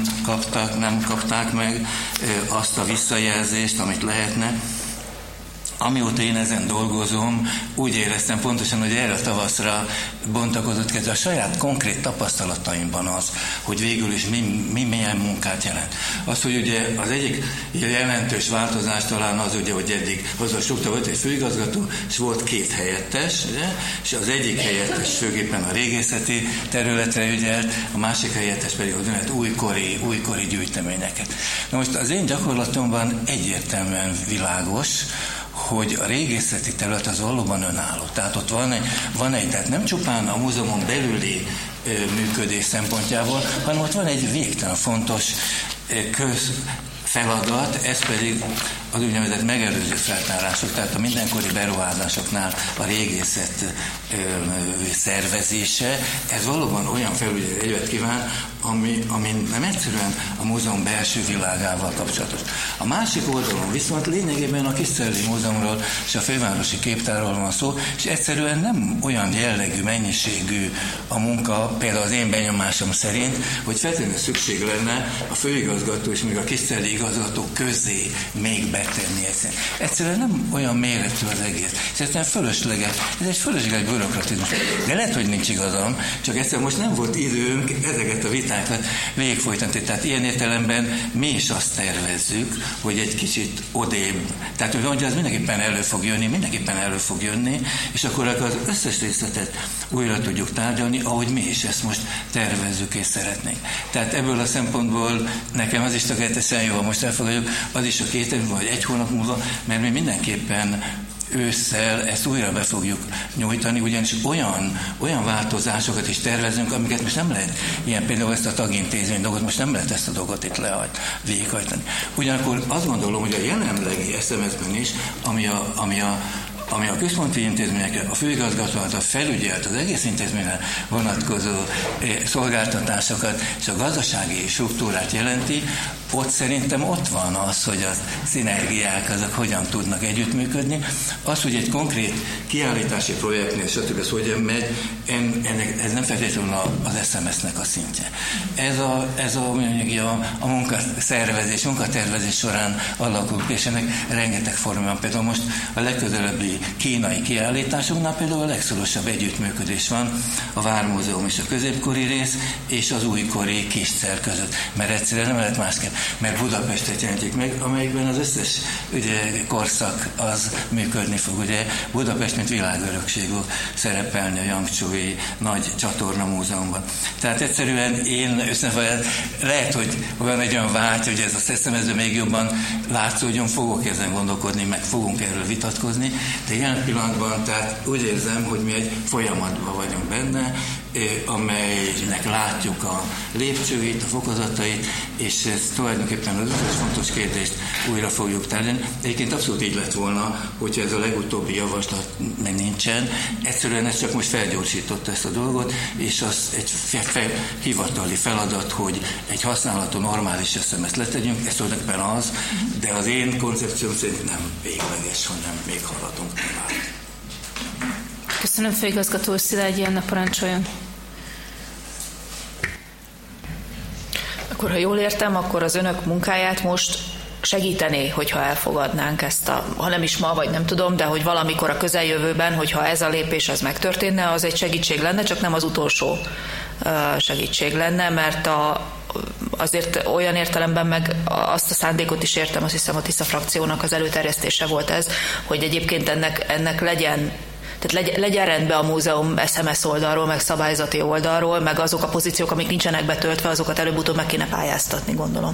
Speaker 11: kapták meg azt a visszajelzést, amit lehetne. Amióta én ezen dolgozom, úgy éreztem pontosan, hogy erre a tavaszra bontakozott kezdve a saját konkrét tapasztalataimban az, hogy végül is milyen munkát jelent. Az, hogy ugye az egyik jelentős változás talán az, ugye, hogy eddig az a struktúra volt egy főigazgató, és volt 2 helyettes, ugye? És az egyik helyettes főképpen a régészeti területre ügyelt, a másik helyettes pedig az újkori gyűjteményeket. Na most az én gyakorlatomban egyértelműen világos, hogy a régészeti terület az valóban önálló. Tehát ott van egy, tehát nem csupán a múzeumon belüli működés szempontjából, hanem ott van egy végtelen fontos feladat, ez pedig az úgynevezett megelőző feltárások, tehát a mindenkori beruházásoknál a régészet szervezése, ez valóban olyan felügyeleti együtt kíván, ami nem egyszerűen a múzeum belső világával kapcsolatos. A másik oldalon viszont lényegében a Kiszterdi Múzeumról és a Fővárosi Képtárról van szó, és egyszerűen nem olyan jellegű, mennyiségű a munka, például az én benyomásom szerint, hogy feltétlenül szükség lenne a főigazgató és még a Kiszterdi igazgató közé még betenni ezt. Egyszerűen nem olyan méretű az egész. És egyszerűen fölösleges. Ez egy fölösleges bürokratizmus. De lehet, hogy nincs igazam, csak egyszerűen most nem volt időnk ezeket a vitákat végigfolytatni. Tehát ilyen értelemben mi is azt tervezzük, hogy egy kicsit odébb, tehát hogy az mindenképpen elő fog jönni, és akkor az összes részletet újra tudjuk tárgyalni, ahogy mi is ezt most tervezzük és szeretnénk. Tehát ebből a szempontból nekem az is tökéletesen jó, ha most elfogadjuk, az is a 2 év vagy 1 hónap múlva, mert mi mindenképpen ősszel ezt újra be fogjuk nyújtani, ugyanis olyan változásokat is tervezünk, amiket most nem lehet, ilyen például ezt a tagintézmény dolgot, most nem lehet ezt a dolgot itt végighajtani. Ugyanakkor azt gondolom, hogy a jelenlegi SMS-ben is, ami a központi intézményekre, a főigazgató által felügyelt az egész intézményre vonatkozó szolgáltatásokat és a gazdasági struktúrát jelenti, ott szerintem ott van az, hogy a szinergiák azok hogyan tudnak együttműködni. Az, hogy egy konkrét kiállítási projektnél, stb. Ez hogyan megy, ez nem feltétlenül az SMS-nek a szintje. Ez a munkatervezés során alakult, és ennek rengeteg forma van. Például most a legközelebbi kínai kiállításunknál például a legszorosabb együttműködés van a Vármúzeum és a középkori rész és az újkori Kiszter között. Mert egyszerűen nem lehet másképp, mert Budapestet jelentjük meg, amelyikben az összes korszak az működni fog. Ugye Budapest, mint világörökség fog szerepelni a Yangtze-i nagy csatorna múzeumban. Tehát egyszerűen én lehet, hogy van egy olyan vágy, hogy ez a szeszemező még jobban látszódjon, fogok ezen gondolkodni, meg fogunk erről vitatkozni, de jelen pillanatban tehát úgy érzem, hogy mi egy folyamatban vagyunk benne, amelynek látjuk a lépcsőit, a fokozatait, és ez tulajdonképpen az összes fontos kérdést újra fogjuk tárgyalni. Egyébként abszolút így lett volna, hogyha ez a legutóbbi javaslat meg nincsen. Egyszerűen ez csak most felgyorsította ezt a dolgot, és az egy hivatali feladat, hogy egy használható normális SMS-t letegyünk, ez tulajdonképpen az, de az én koncepcióm szerint nem végleges, hanem még haladunk tovább.
Speaker 1: Köszönöm, főigazgató. Szilágyi Anna, parancsoljon.
Speaker 4: Akkor, ha jól értem, akkor az önök munkáját most segítené, hogyha elfogadnánk ezt ha nem is ma, vagy nem tudom, de hogy valamikor a közeljövőben, hogyha ez a lépés ez megtörténne, az egy segítség lenne, csak nem az utolsó segítség lenne, mert azért olyan értelemben meg azt a szándékot is értem, azt hiszem a Tisza frakciónak az előterjesztése volt ez, hogy egyébként ennek legyen rendben a múzeum SMS oldalról, meg szabályzati oldalról, meg azok a pozíciók, amik nincsenek betöltve, azokat előbb-utóbb meg kéne pályáztatni, gondolom.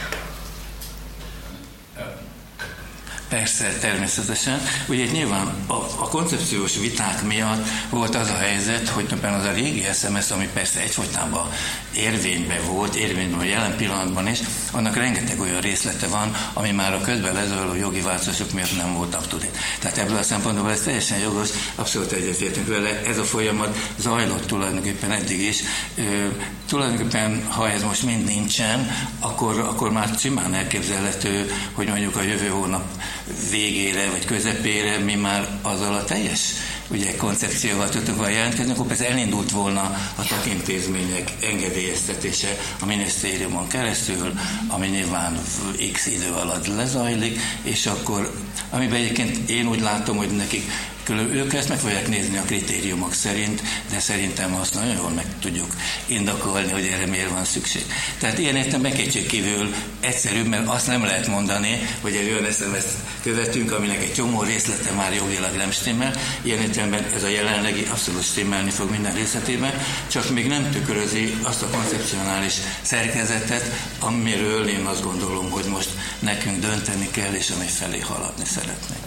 Speaker 11: Persze, természetesen. Ugye nyilván a koncepciós viták miatt volt az a helyzet, hogy az a régi SMS, ami persze egyfolytában érvényben a jelen pillanatban is, annak rengeteg olyan részlete van, ami már a közben lezajló jogi változások miatt nem volt up-to-date. Tehát ebből a szempontból ez teljesen jogos, abszolút egyetértünk vele. Ez a folyamat zajlott tulajdonképpen eddig is. Tulajdonképpen, ha ez most mind nincsen, akkor már simán elképzelhető, hogy mondjuk a jövő hónap végére vagy közepére mi már azzal a teljes koncepcióval tudtuk volna jelentkezni, akkor persze elindult volna a tagintézmények engedélyeztetése a minisztériumon keresztül, ami nyilván x idő alatt lezajlik, és akkor, amiben egyébként én úgy látom, hogy nekik ők ezt meg fogják nézni a kritériumok szerint, de szerintem azt nagyon jól meg tudjuk indokolni, hogy erre miért van szükség. Tehát ilyen értelemben kétségkívül egyszerűbb, mert azt nem lehet mondani, hogy egy olyan SMS-t követünk, aminek egy csomó részlete már jogilag nem stimmel. Ilyen értelemben ez a jelenlegi abszolút stimmelni fog minden részletében, csak még nem tükrözi azt a koncepcionális szerkezetet, amiről én azt gondolom, hogy most nekünk dönteni kell, és ami felé haladni szeretnénk.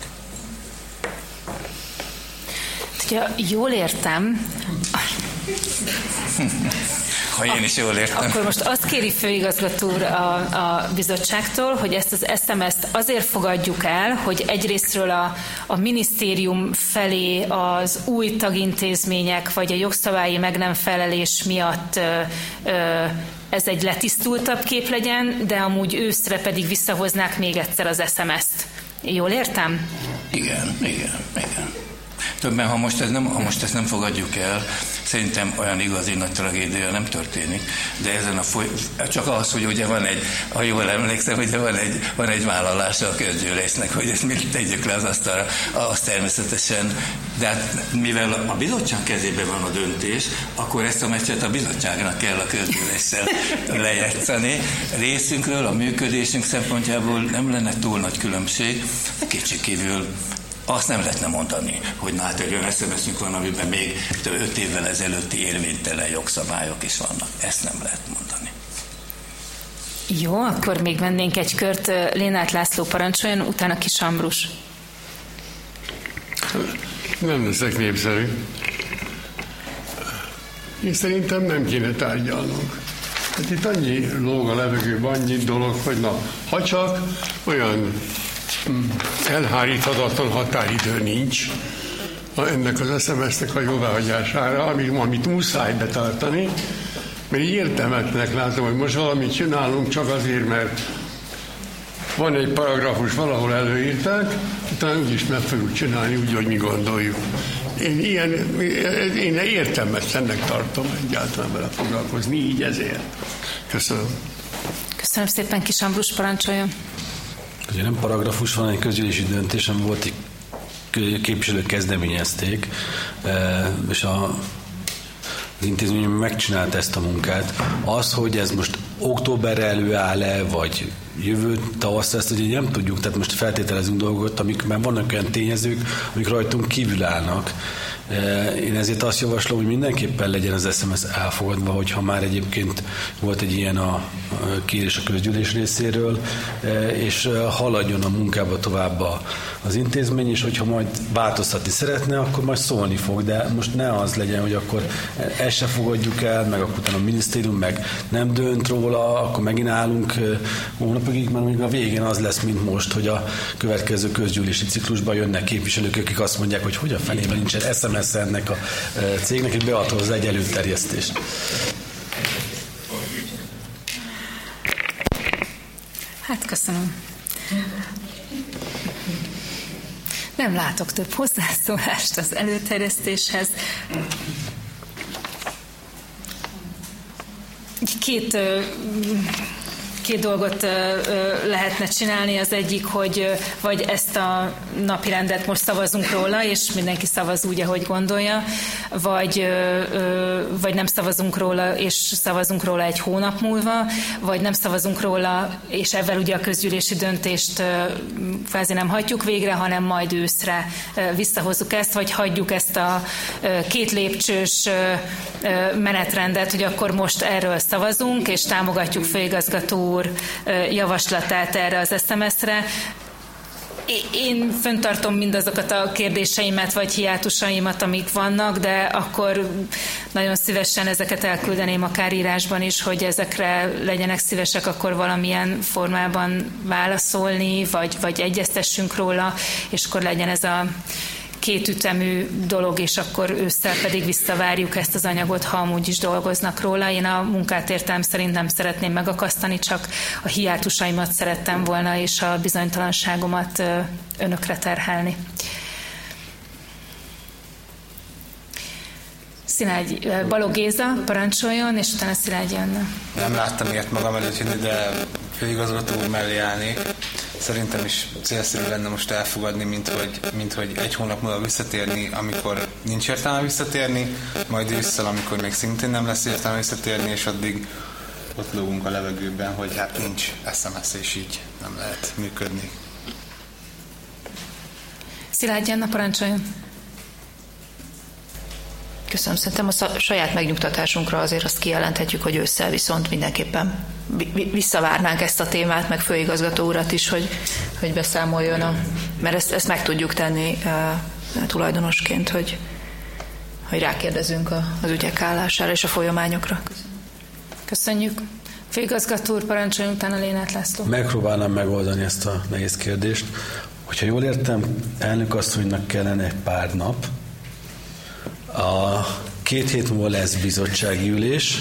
Speaker 1: Ja, jól értem.
Speaker 11: ha én is jól értem.
Speaker 1: Akkor most azt kéri főigazgató úr a bizottságtól, hogy ezt az SMS-t azért fogadjuk el, hogy egyrésztről a minisztérium felé az új tagintézmények vagy a jogszabályi meg nem felelés miatt ez egy letisztultabb kép legyen, de amúgy őszre pedig visszahoznák még egyszer az SMS-t. Jól értem?
Speaker 11: Igen. Többen, ha most ezt nem fogadjuk el, szerintem olyan igazi nagy tragédia nem történik, de ezen csak az, hogy ugye van egy, ha jól emlékszem, ugye van egy vállalása a közgyűlésnek, hogy ezt mind tegyük le az asztalra, az természetesen, de hát, mivel a bizottság kezében van a döntés, akkor ezt a meccset a bizottságnak kell a közgyűléssel lejátszani. Részünkről, a működésünk szempontjából nem lenne túl nagy különbség, de kétségkívül azt nem lehetne mondani, hogy na hát egy olyan SMS-ünk van, amiben még 5 évvel ezelőtti érvénytelen jogszabályok is vannak. Ezt nem lehet mondani.
Speaker 1: Jó, akkor még mennénk egy kört. Lénát László parancsoljon, utána Kis Ambrus.
Speaker 12: Nem leszek népszerű. Én szerintem nem kéne tárgyalnunk. Hát itt annyi lóg a levegőben, annyi dolog, hogy na, ha csak olyan elháríthatatlan határidő nincs ennek az SMS-nek a jóváhagyására, amit muszáj betartani, mert így értelmetlenek látom, hogy most valamit csinálunk csak azért, mert van egy paragrafus, valahol előírták, utána úgyis meg fogjuk csinálni úgy, hogy mi gondoljuk. Én értelmetlennek tartom egyáltalán vele foglalkozni, így ezért. Köszönöm.
Speaker 1: Köszönöm szépen, Kis Ambrus, parancsoljon.
Speaker 5: Ugye nem paragrafus, van egy közgyűlési döntés, ami volt, képviselők kezdeményezték, és az intézmény megcsinálta ezt a munkát. Az, hogy ez most októberre előáll-e, vagy jövő tavaszra, ezt ugye nem tudjuk, tehát most feltételezünk dolgokat, amikben vannak olyan tényezők, amik rajtunk kívül állnak. Én ezért azt javaslom, hogy mindenképpen legyen az SMS elfogadva, hogyha már egyébként volt egy ilyen a kérés a közgyűlés részéről, és haladjon a munkába tovább az intézmény, és hogyha majd változtatni szeretne, akkor majd szólni fog, de most ne az legyen, hogy akkor ezt se fogadjuk el, meg akkor utána a minisztérium meg nem dönt róla, akkor megint állunk hónapokig, mert mondjuk a végén az lesz, mint most, hogy a következő közgyűlési ciklusban jönnek képviselők, akik azt mondják, hogy a fenében nincsen SMS ennek a cégnek, és beadta az egy előterjesztést.
Speaker 1: Hát köszönöm. Nem látok több hozzászólást az előterjesztéshez. Két dolgot lehetne csinálni. Az egyik, hogy vagy ezt a napirendet most szavazunk róla, és mindenki szavaz úgy, ahogy gondolja, vagy nem szavazunk róla, és szavazunk róla egy hónap múlva, vagy nem szavazunk róla, és ezzel ugye a közgyűlési döntést kvázi nem hagyjuk végre, hanem majd őszre visszahozzuk ezt, vagy hagyjuk ezt a 2 lépcsős menetrendet, hogy akkor most erről szavazunk, és támogatjuk főigazgató úr javaslatát erre az SMS-re. Én fenntartom mindazokat a kérdéseimet, vagy hiátusaimat, amik vannak, de akkor nagyon szívesen ezeket elküldeném akár írásban is, hogy ezekre legyenek szívesek akkor valamilyen formában válaszolni, vagy egyeztessünk róla, és akkor legyen ez a 2 ütemű dolog, és akkor ősszel pedig visszavárjuk ezt az anyagot, ha amúgy is dolgoznak róla. Én a munkát értelem szerint nem szeretném megakasztani, csak a hiátusaimat szerettem volna, és a bizonytalanságomat önökre terhelni. Szilágy, Balogh Géza, parancsoljon, és utána Szilágy Anna.
Speaker 13: Nem láttam ilyet magam előtt jönni, de főigazgató úr mellé állnék. Szerintem is célszerű lenne most elfogadni, mint hogy egy hónap múlva visszatérni, amikor nincs értelme visszatérni, majd ősszel, amikor még szintén nem lesz értelme visszatérni, és addig ott lógunk a levegőben, hogy hát nincs SMS, és így nem lehet működni.
Speaker 1: Szilágy Anna, parancsoljon.
Speaker 4: Köszönöm. Szerintem a saját megnyugtatásunkra azért azt kijelenthetjük, hogy ősszel viszont mindenképpen visszavárnánk ezt a témát, meg főigazgató urat is, hogy beszámoljon, mert ezt meg tudjuk tenni tulajdonosként, hogy rákérdezünk az ügyek állására és a folyamányokra.
Speaker 1: Köszönjük. Főigazgató úr, parancsoljon, utána Lénát László.
Speaker 5: Megpróbálnám megoldani ezt a nehéz kérdést. Hogyha jól értem, elnök asszonynak kellene egy pár nap. A 2 hét múlva lesz bizottsági ülés,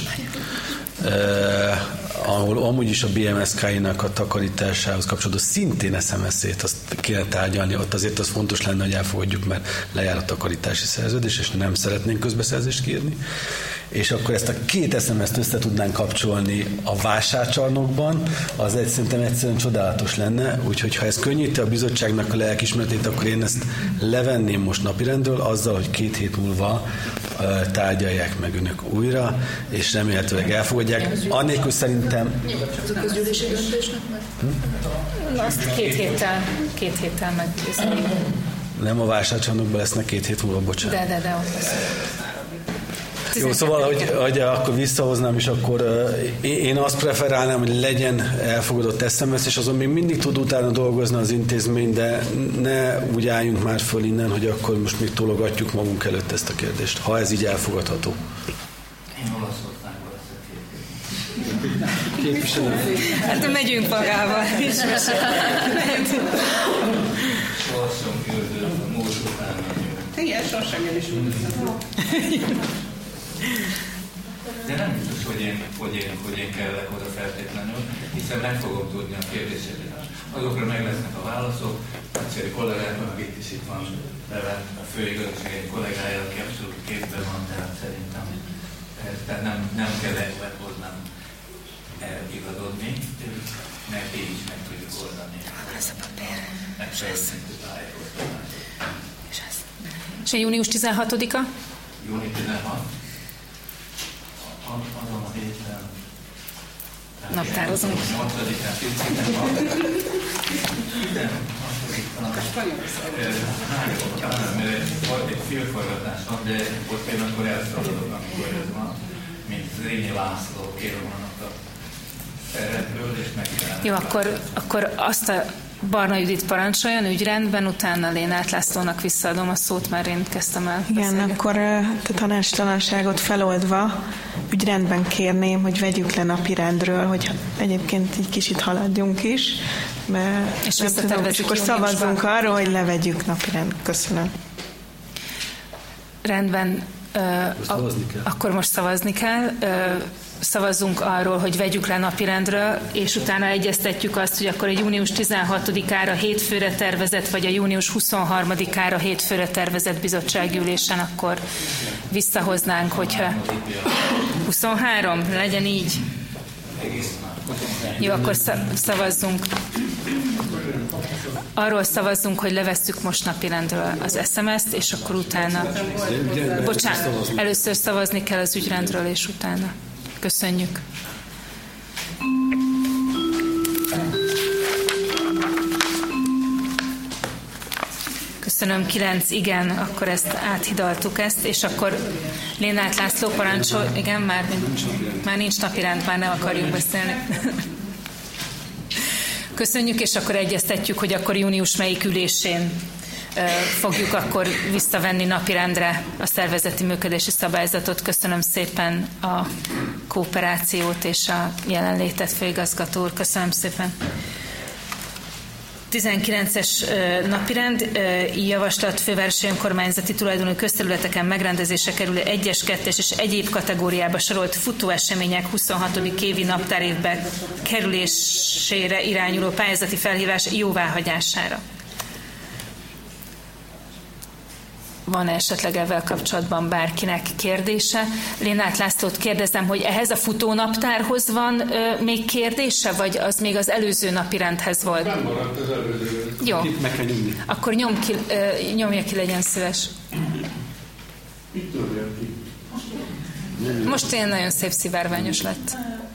Speaker 5: ahol amúgy is a BMSK-nak a takarításához kapcsolódó szintén SMS-ét azt kéne tárgyalni, ott azért az fontos lenne, hogy elfogadjuk, mert lejár a takarítási szerződés, és nem szeretnénk közbeszerzést kérni. És akkor ezt a 2 SMS-t össze tudnánk kapcsolni a vásárcsarnokban, az szerintem egyszerűen csodálatos lenne, úgyhogy ha ez könnyíti a bizottságnak a lelkismeretét, akkor én ezt levenném most napirendről, azzal, hogy 2 hét múlva tárgyalják meg önök újra, és remélhetőleg elfogadják. Annélkül szerintem...
Speaker 4: Az a közgyűlési döntésnek meg?
Speaker 1: Azt 2 héttel meggyőzni.
Speaker 5: Nem a vásárcsarnokban lesznek 2 hét múlva, bocsánat.
Speaker 1: De ott lesz.
Speaker 5: Jó, szóval, hogy akkor visszahoznám, és akkor én azt preferálnám, hogy legyen elfogadott SMS, és azon még mindig tud utána dolgozni az intézmény, de ne úgy álljunk már föl innen, hogy akkor most még tologatjuk magunk előtt ezt a kérdést, ha ez így elfogadható.
Speaker 11: Én Olaszországban leszek
Speaker 5: képviselő.
Speaker 1: Hát megyünk magával is.
Speaker 11: Lassan küldött a múlt után.
Speaker 2: Igen, sosem is.
Speaker 11: De nem biztos, hogy én kellek oda feltétlenül, hiszen meg fogom tudni a kérdéseket. Azokra meg lesznek a válaszok, egyszerű kollégák, meg itt van vele a főigazgató egy kollégája, aki abszolút képben van, tehát szerintem nem kell hozzám igazodni, mert így is meg tudjuk oldani.
Speaker 1: Ez a papír.
Speaker 11: Megfelelő tájékoztatás.
Speaker 1: És a június 16-a?
Speaker 11: Június 16. Azon a héten.
Speaker 1: Naptározunk.
Speaker 11: 8-án, 10-án. Volt egy filmforgatás, de ott én akkor elszaladok, amikor ez van, mint Zrínyi László Kérolmanak a szerepről, és megjelent.
Speaker 1: Jó, akkor azt a Barna Judit parancsoljon ügyrendben, utána Lénát Lászlónak visszaadom a szót, már én kezdtem el.
Speaker 2: Igen, akkor a tanácstalanságot feloldva ügyrendben kérném, hogy vegyük le napirendről, hogy egyébként egy kicsit haladjunk is, mert
Speaker 1: és
Speaker 2: akkor szavazzunk arról, hogy levegyük napirend. Köszönöm.
Speaker 1: Rendben. Akkor most szavazni kell. Szavazzunk arról, hogy vegyük le napirendről, és utána egyeztetjük azt, hogy akkor a június 16-ára hétfőre tervezett, vagy a június 23-ára hétfőre tervezett bizottsági ülésen, akkor visszahoznánk, hogyha 23, legyen így. Jó, akkor szavazzunk. Arról szavazzunk, hogy levesszük most napirendről az SMS-t, és akkor utána... Bocsánat, először szavazni kell az ügyrendről, és utána. Köszönjük. Köszönöm, 9, igen, akkor ezt áthidaltuk és akkor Lénát László parancsol, igen, már nincs napirend, már nem akarjuk beszélni. Köszönjük, és akkor egyeztetjük, hogy akkor június melyik ülésén fogjuk akkor visszavenni napirendre a szervezeti működési szabályzatot. Köszönöm szépen a kooperációt és a jelenlétet, főigazgató úr. Köszönöm szépen. 19-es napirend, javaslat fővárosi önkormányzati tulajdonú közterületeken megrendezésre kerülő 1-es, 2-es és egyéb kategóriába sorolt futóesemények 26. évi naptárévbe kerülésére irányuló pályázati felhívás jóváhagyására. Van esetleg ezzel kapcsolatban bárkinek kérdése? Lénát Lászlót kérdezem, hogy ehhez a futónaptárhoz van még kérdése, vagy az még az előző napirendhez volt?
Speaker 12: Nem maradt az előző.
Speaker 1: Jó.
Speaker 12: Meg kell nyomni.
Speaker 1: Akkor nyomja ki, legyen szíves. Most ilyen nagyon szép szivárványos lett.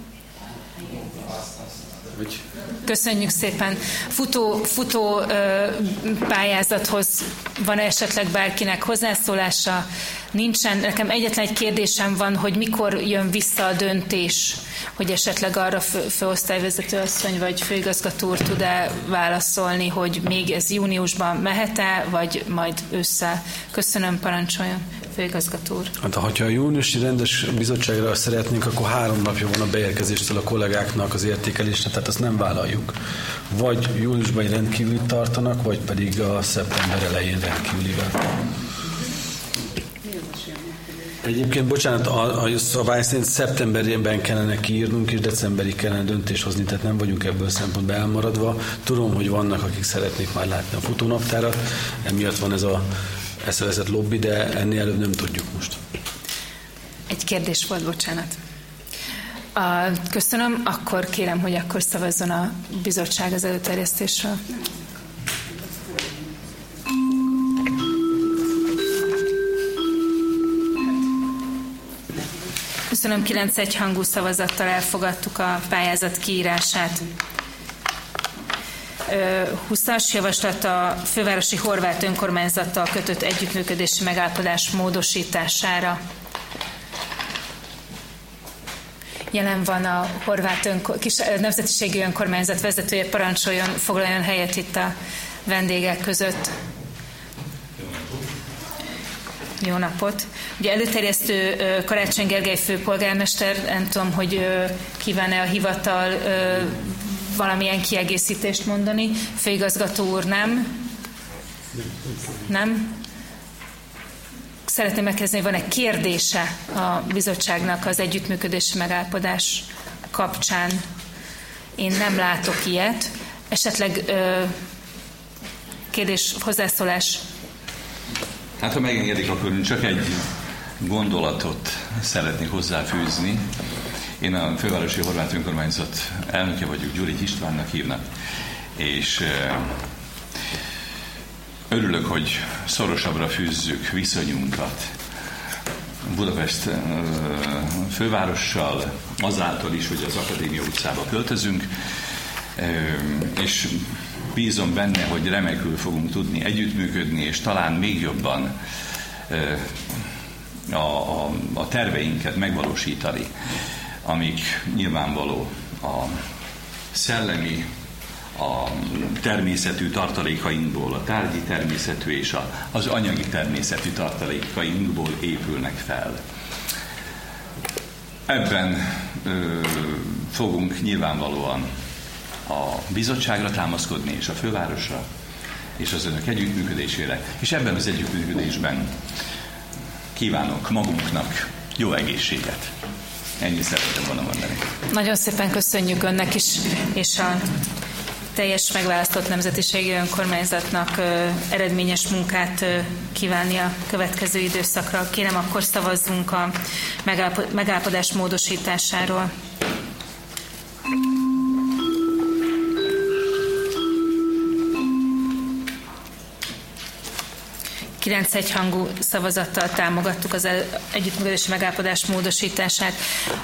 Speaker 1: Köszönjük szépen. Futó pályázathoz van esetleg bárkinek hozzászólása? Nincsen. Nekem egyetlen egy kérdésem van, hogy mikor jön vissza a döntés, hogy esetleg arra főosztályvezető asszony vagy főigazgató úr tud-e válaszolni, hogy még ez júniusban mehet-e, vagy majd ősszel. Köszönöm, parancsoljon. főigazgató úr.
Speaker 5: Hát, ha a júniusi rendes bizottságra szeretnénk, akkor 3 napja van a beérkezéstől a kollégáknak az értékelésre, tehát azt nem vállaljuk. Vagy júliusban egy rendkívülit tartanak, vagy pedig a szeptember elején rendkívülivel. Egyébként, bocsánat, a szabály szerint szeptemberben kellene kiírnunk, és decemberig kellene döntést hozni, tehát nem vagyunk ebből szempontból elmaradva. Tudom, hogy vannak, akik szeretnék már látni a futónaptárat, emiatt van ez a eszevezett lobby, de ennél előbb nem tudjuk most.
Speaker 1: Egy kérdés volt, bocsánat. Köszönöm, akkor kérem, hogy akkor szavazzon a bizottság az előterjesztésről. Köszönöm, 9 egyhangú szavazattal elfogadtuk a pályázat kiírását. 20-as javaslat a fővárosi horvát önkormányzattal kötött együttműködési megállapodás módosítására. Jelen van a horvát nemzetiségi önkormányzat vezetője, parancsoljon, foglaljon helyet itt a vendégek között. Jó napot! Ugye előterjesztő Karácsony Gergely főpolgármester, nem tudom, hogy kíván-e a hivatal valamilyen kiegészítést mondani. Főigazgató úr nem? Nem? Szeretném megkérdezni, van-e kérdése a bizottságnak az együttműködési megállapodás kapcsán? Én nem látok ilyet. Esetleg kérdés, hozzászólás?
Speaker 14: Hát, ha megengedik, akkor csak egy gondolatot szeretnék hozzáfűzni. Én a Fővárosi Horvát Önkormányzat elnöke vagyok, Gyuri Istvánnak hívnak, és örülök, hogy szorosabbra fűzzük viszonyunkat Budapest fővárossal, azáltal is, hogy az Akadémia utcába költözünk, és bízom benne, hogy remekül fogunk tudni együttműködni, és talán még jobban a terveinket megvalósítani, amik nyilvánvaló a szellemi, a természetű tartalékainkból, a tárgyi természetű és az anyagi természetű tartalékainkból épülnek fel. Ebben fogunk nyilvánvalóan a bizottságra támaszkodni, és a fővárosra, és az önök együttműködésére, és ebben az együttműködésben kívánok magunknak jó egészséget. Ennyit szerettem volna mondani.
Speaker 1: Nagyon szépen köszönjük önnek is, és a teljes megválasztott nemzetiségi önkormányzatnak eredményes munkát kívánni a következő időszakra. Kérem, akkor szavazzunk a megállapodás módosításáról. Kilenc egyhangú szavazattal támogattuk az együttműködési megállapodás módosítását.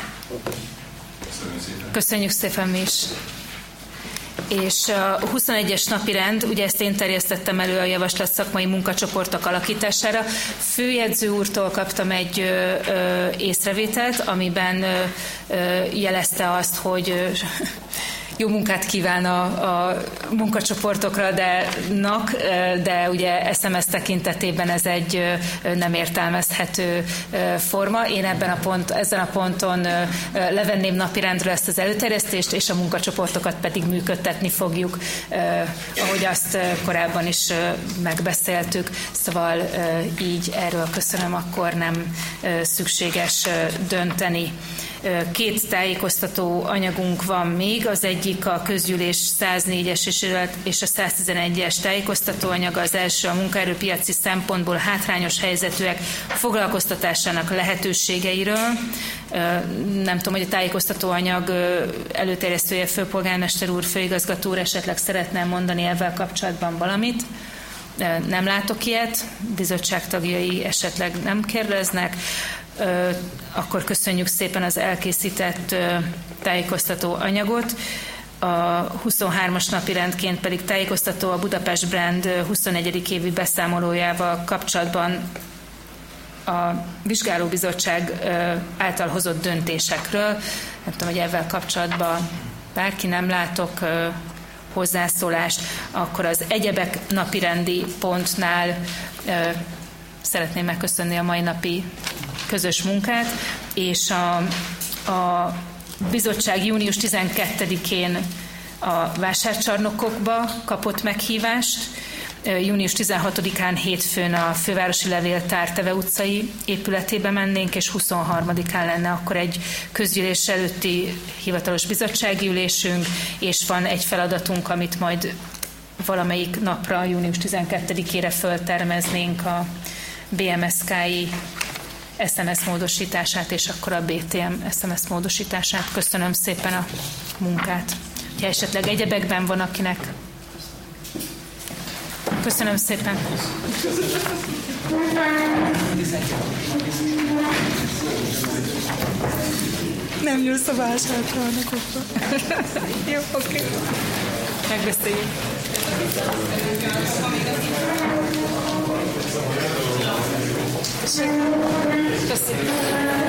Speaker 1: Köszönjük szépen mi is. És a 21-es napirend, ugye ezt én terjesztettem elő a javaslat szakmai munkacsoportok alakítására. Főjegyző úrtól kaptam egy észrevételt, amiben jelezte azt, hogy jó munkát kíván a munkacsoportokra, de ugye SMS tekintetében ez egy nem értelmezhető forma. Én ezen a ponton levenném napirendről ezt az előterjesztést, és a munkacsoportokat pedig működtetni fogjuk, ahogy azt korábban is megbeszéltük. Szóval így erről köszönöm, akkor nem szükséges dönteni. 2 tájékoztató anyagunk van még, az egyik a közgyűlés 104-es és a 111-es tájékoztatóanyaga, az első a munkaerőpiaci szempontból hátrányos helyzetűek foglalkoztatásának lehetőségeiről. Nem tudom, hogy a tájékoztatóanyag előterjesztője, főpolgármester úr, főigazgató úr esetleg szeretne mondani ezzel kapcsolatban valamit. Nem látok ilyet, bizottság tagjai esetleg nem kérdeznek. Akkor köszönjük szépen az elkészített tájékoztató anyagot. A 23-as napi rendként pedig tájékoztató a Budapest Brand 21. évi beszámolójával kapcsolatban a vizsgálóbizottság által hozott döntésekről. Nem tudom, hogy ezzel kapcsolatban bárki, nem látok hozzászólást, akkor az egyebek napirendi pontnál szeretném megköszönni a mai napi közös munkát, és a bizottság június 12-én a vásárcsarnokokba kapott meghívást, június 16-án hétfőn a Fővárosi Levéltár Teve utcai épületébe mennénk, és 23-án lenne akkor egy közgyűlés előtti hivatalos bizottsági ülésünk, és van egy feladatunk, amit majd valamelyik napra, június 12-ére föltermeznénk a BMSK-i SMS módosítását, és akkor a BTM SMS módosítását. Köszönöm szépen a munkát. Ha esetleg egyebekben van, akinek. Köszönöm szépen.
Speaker 2: Nem jössz a vásárcsarnokokba. Jó, oké.
Speaker 1: Megbeszéljük. Köszönöm.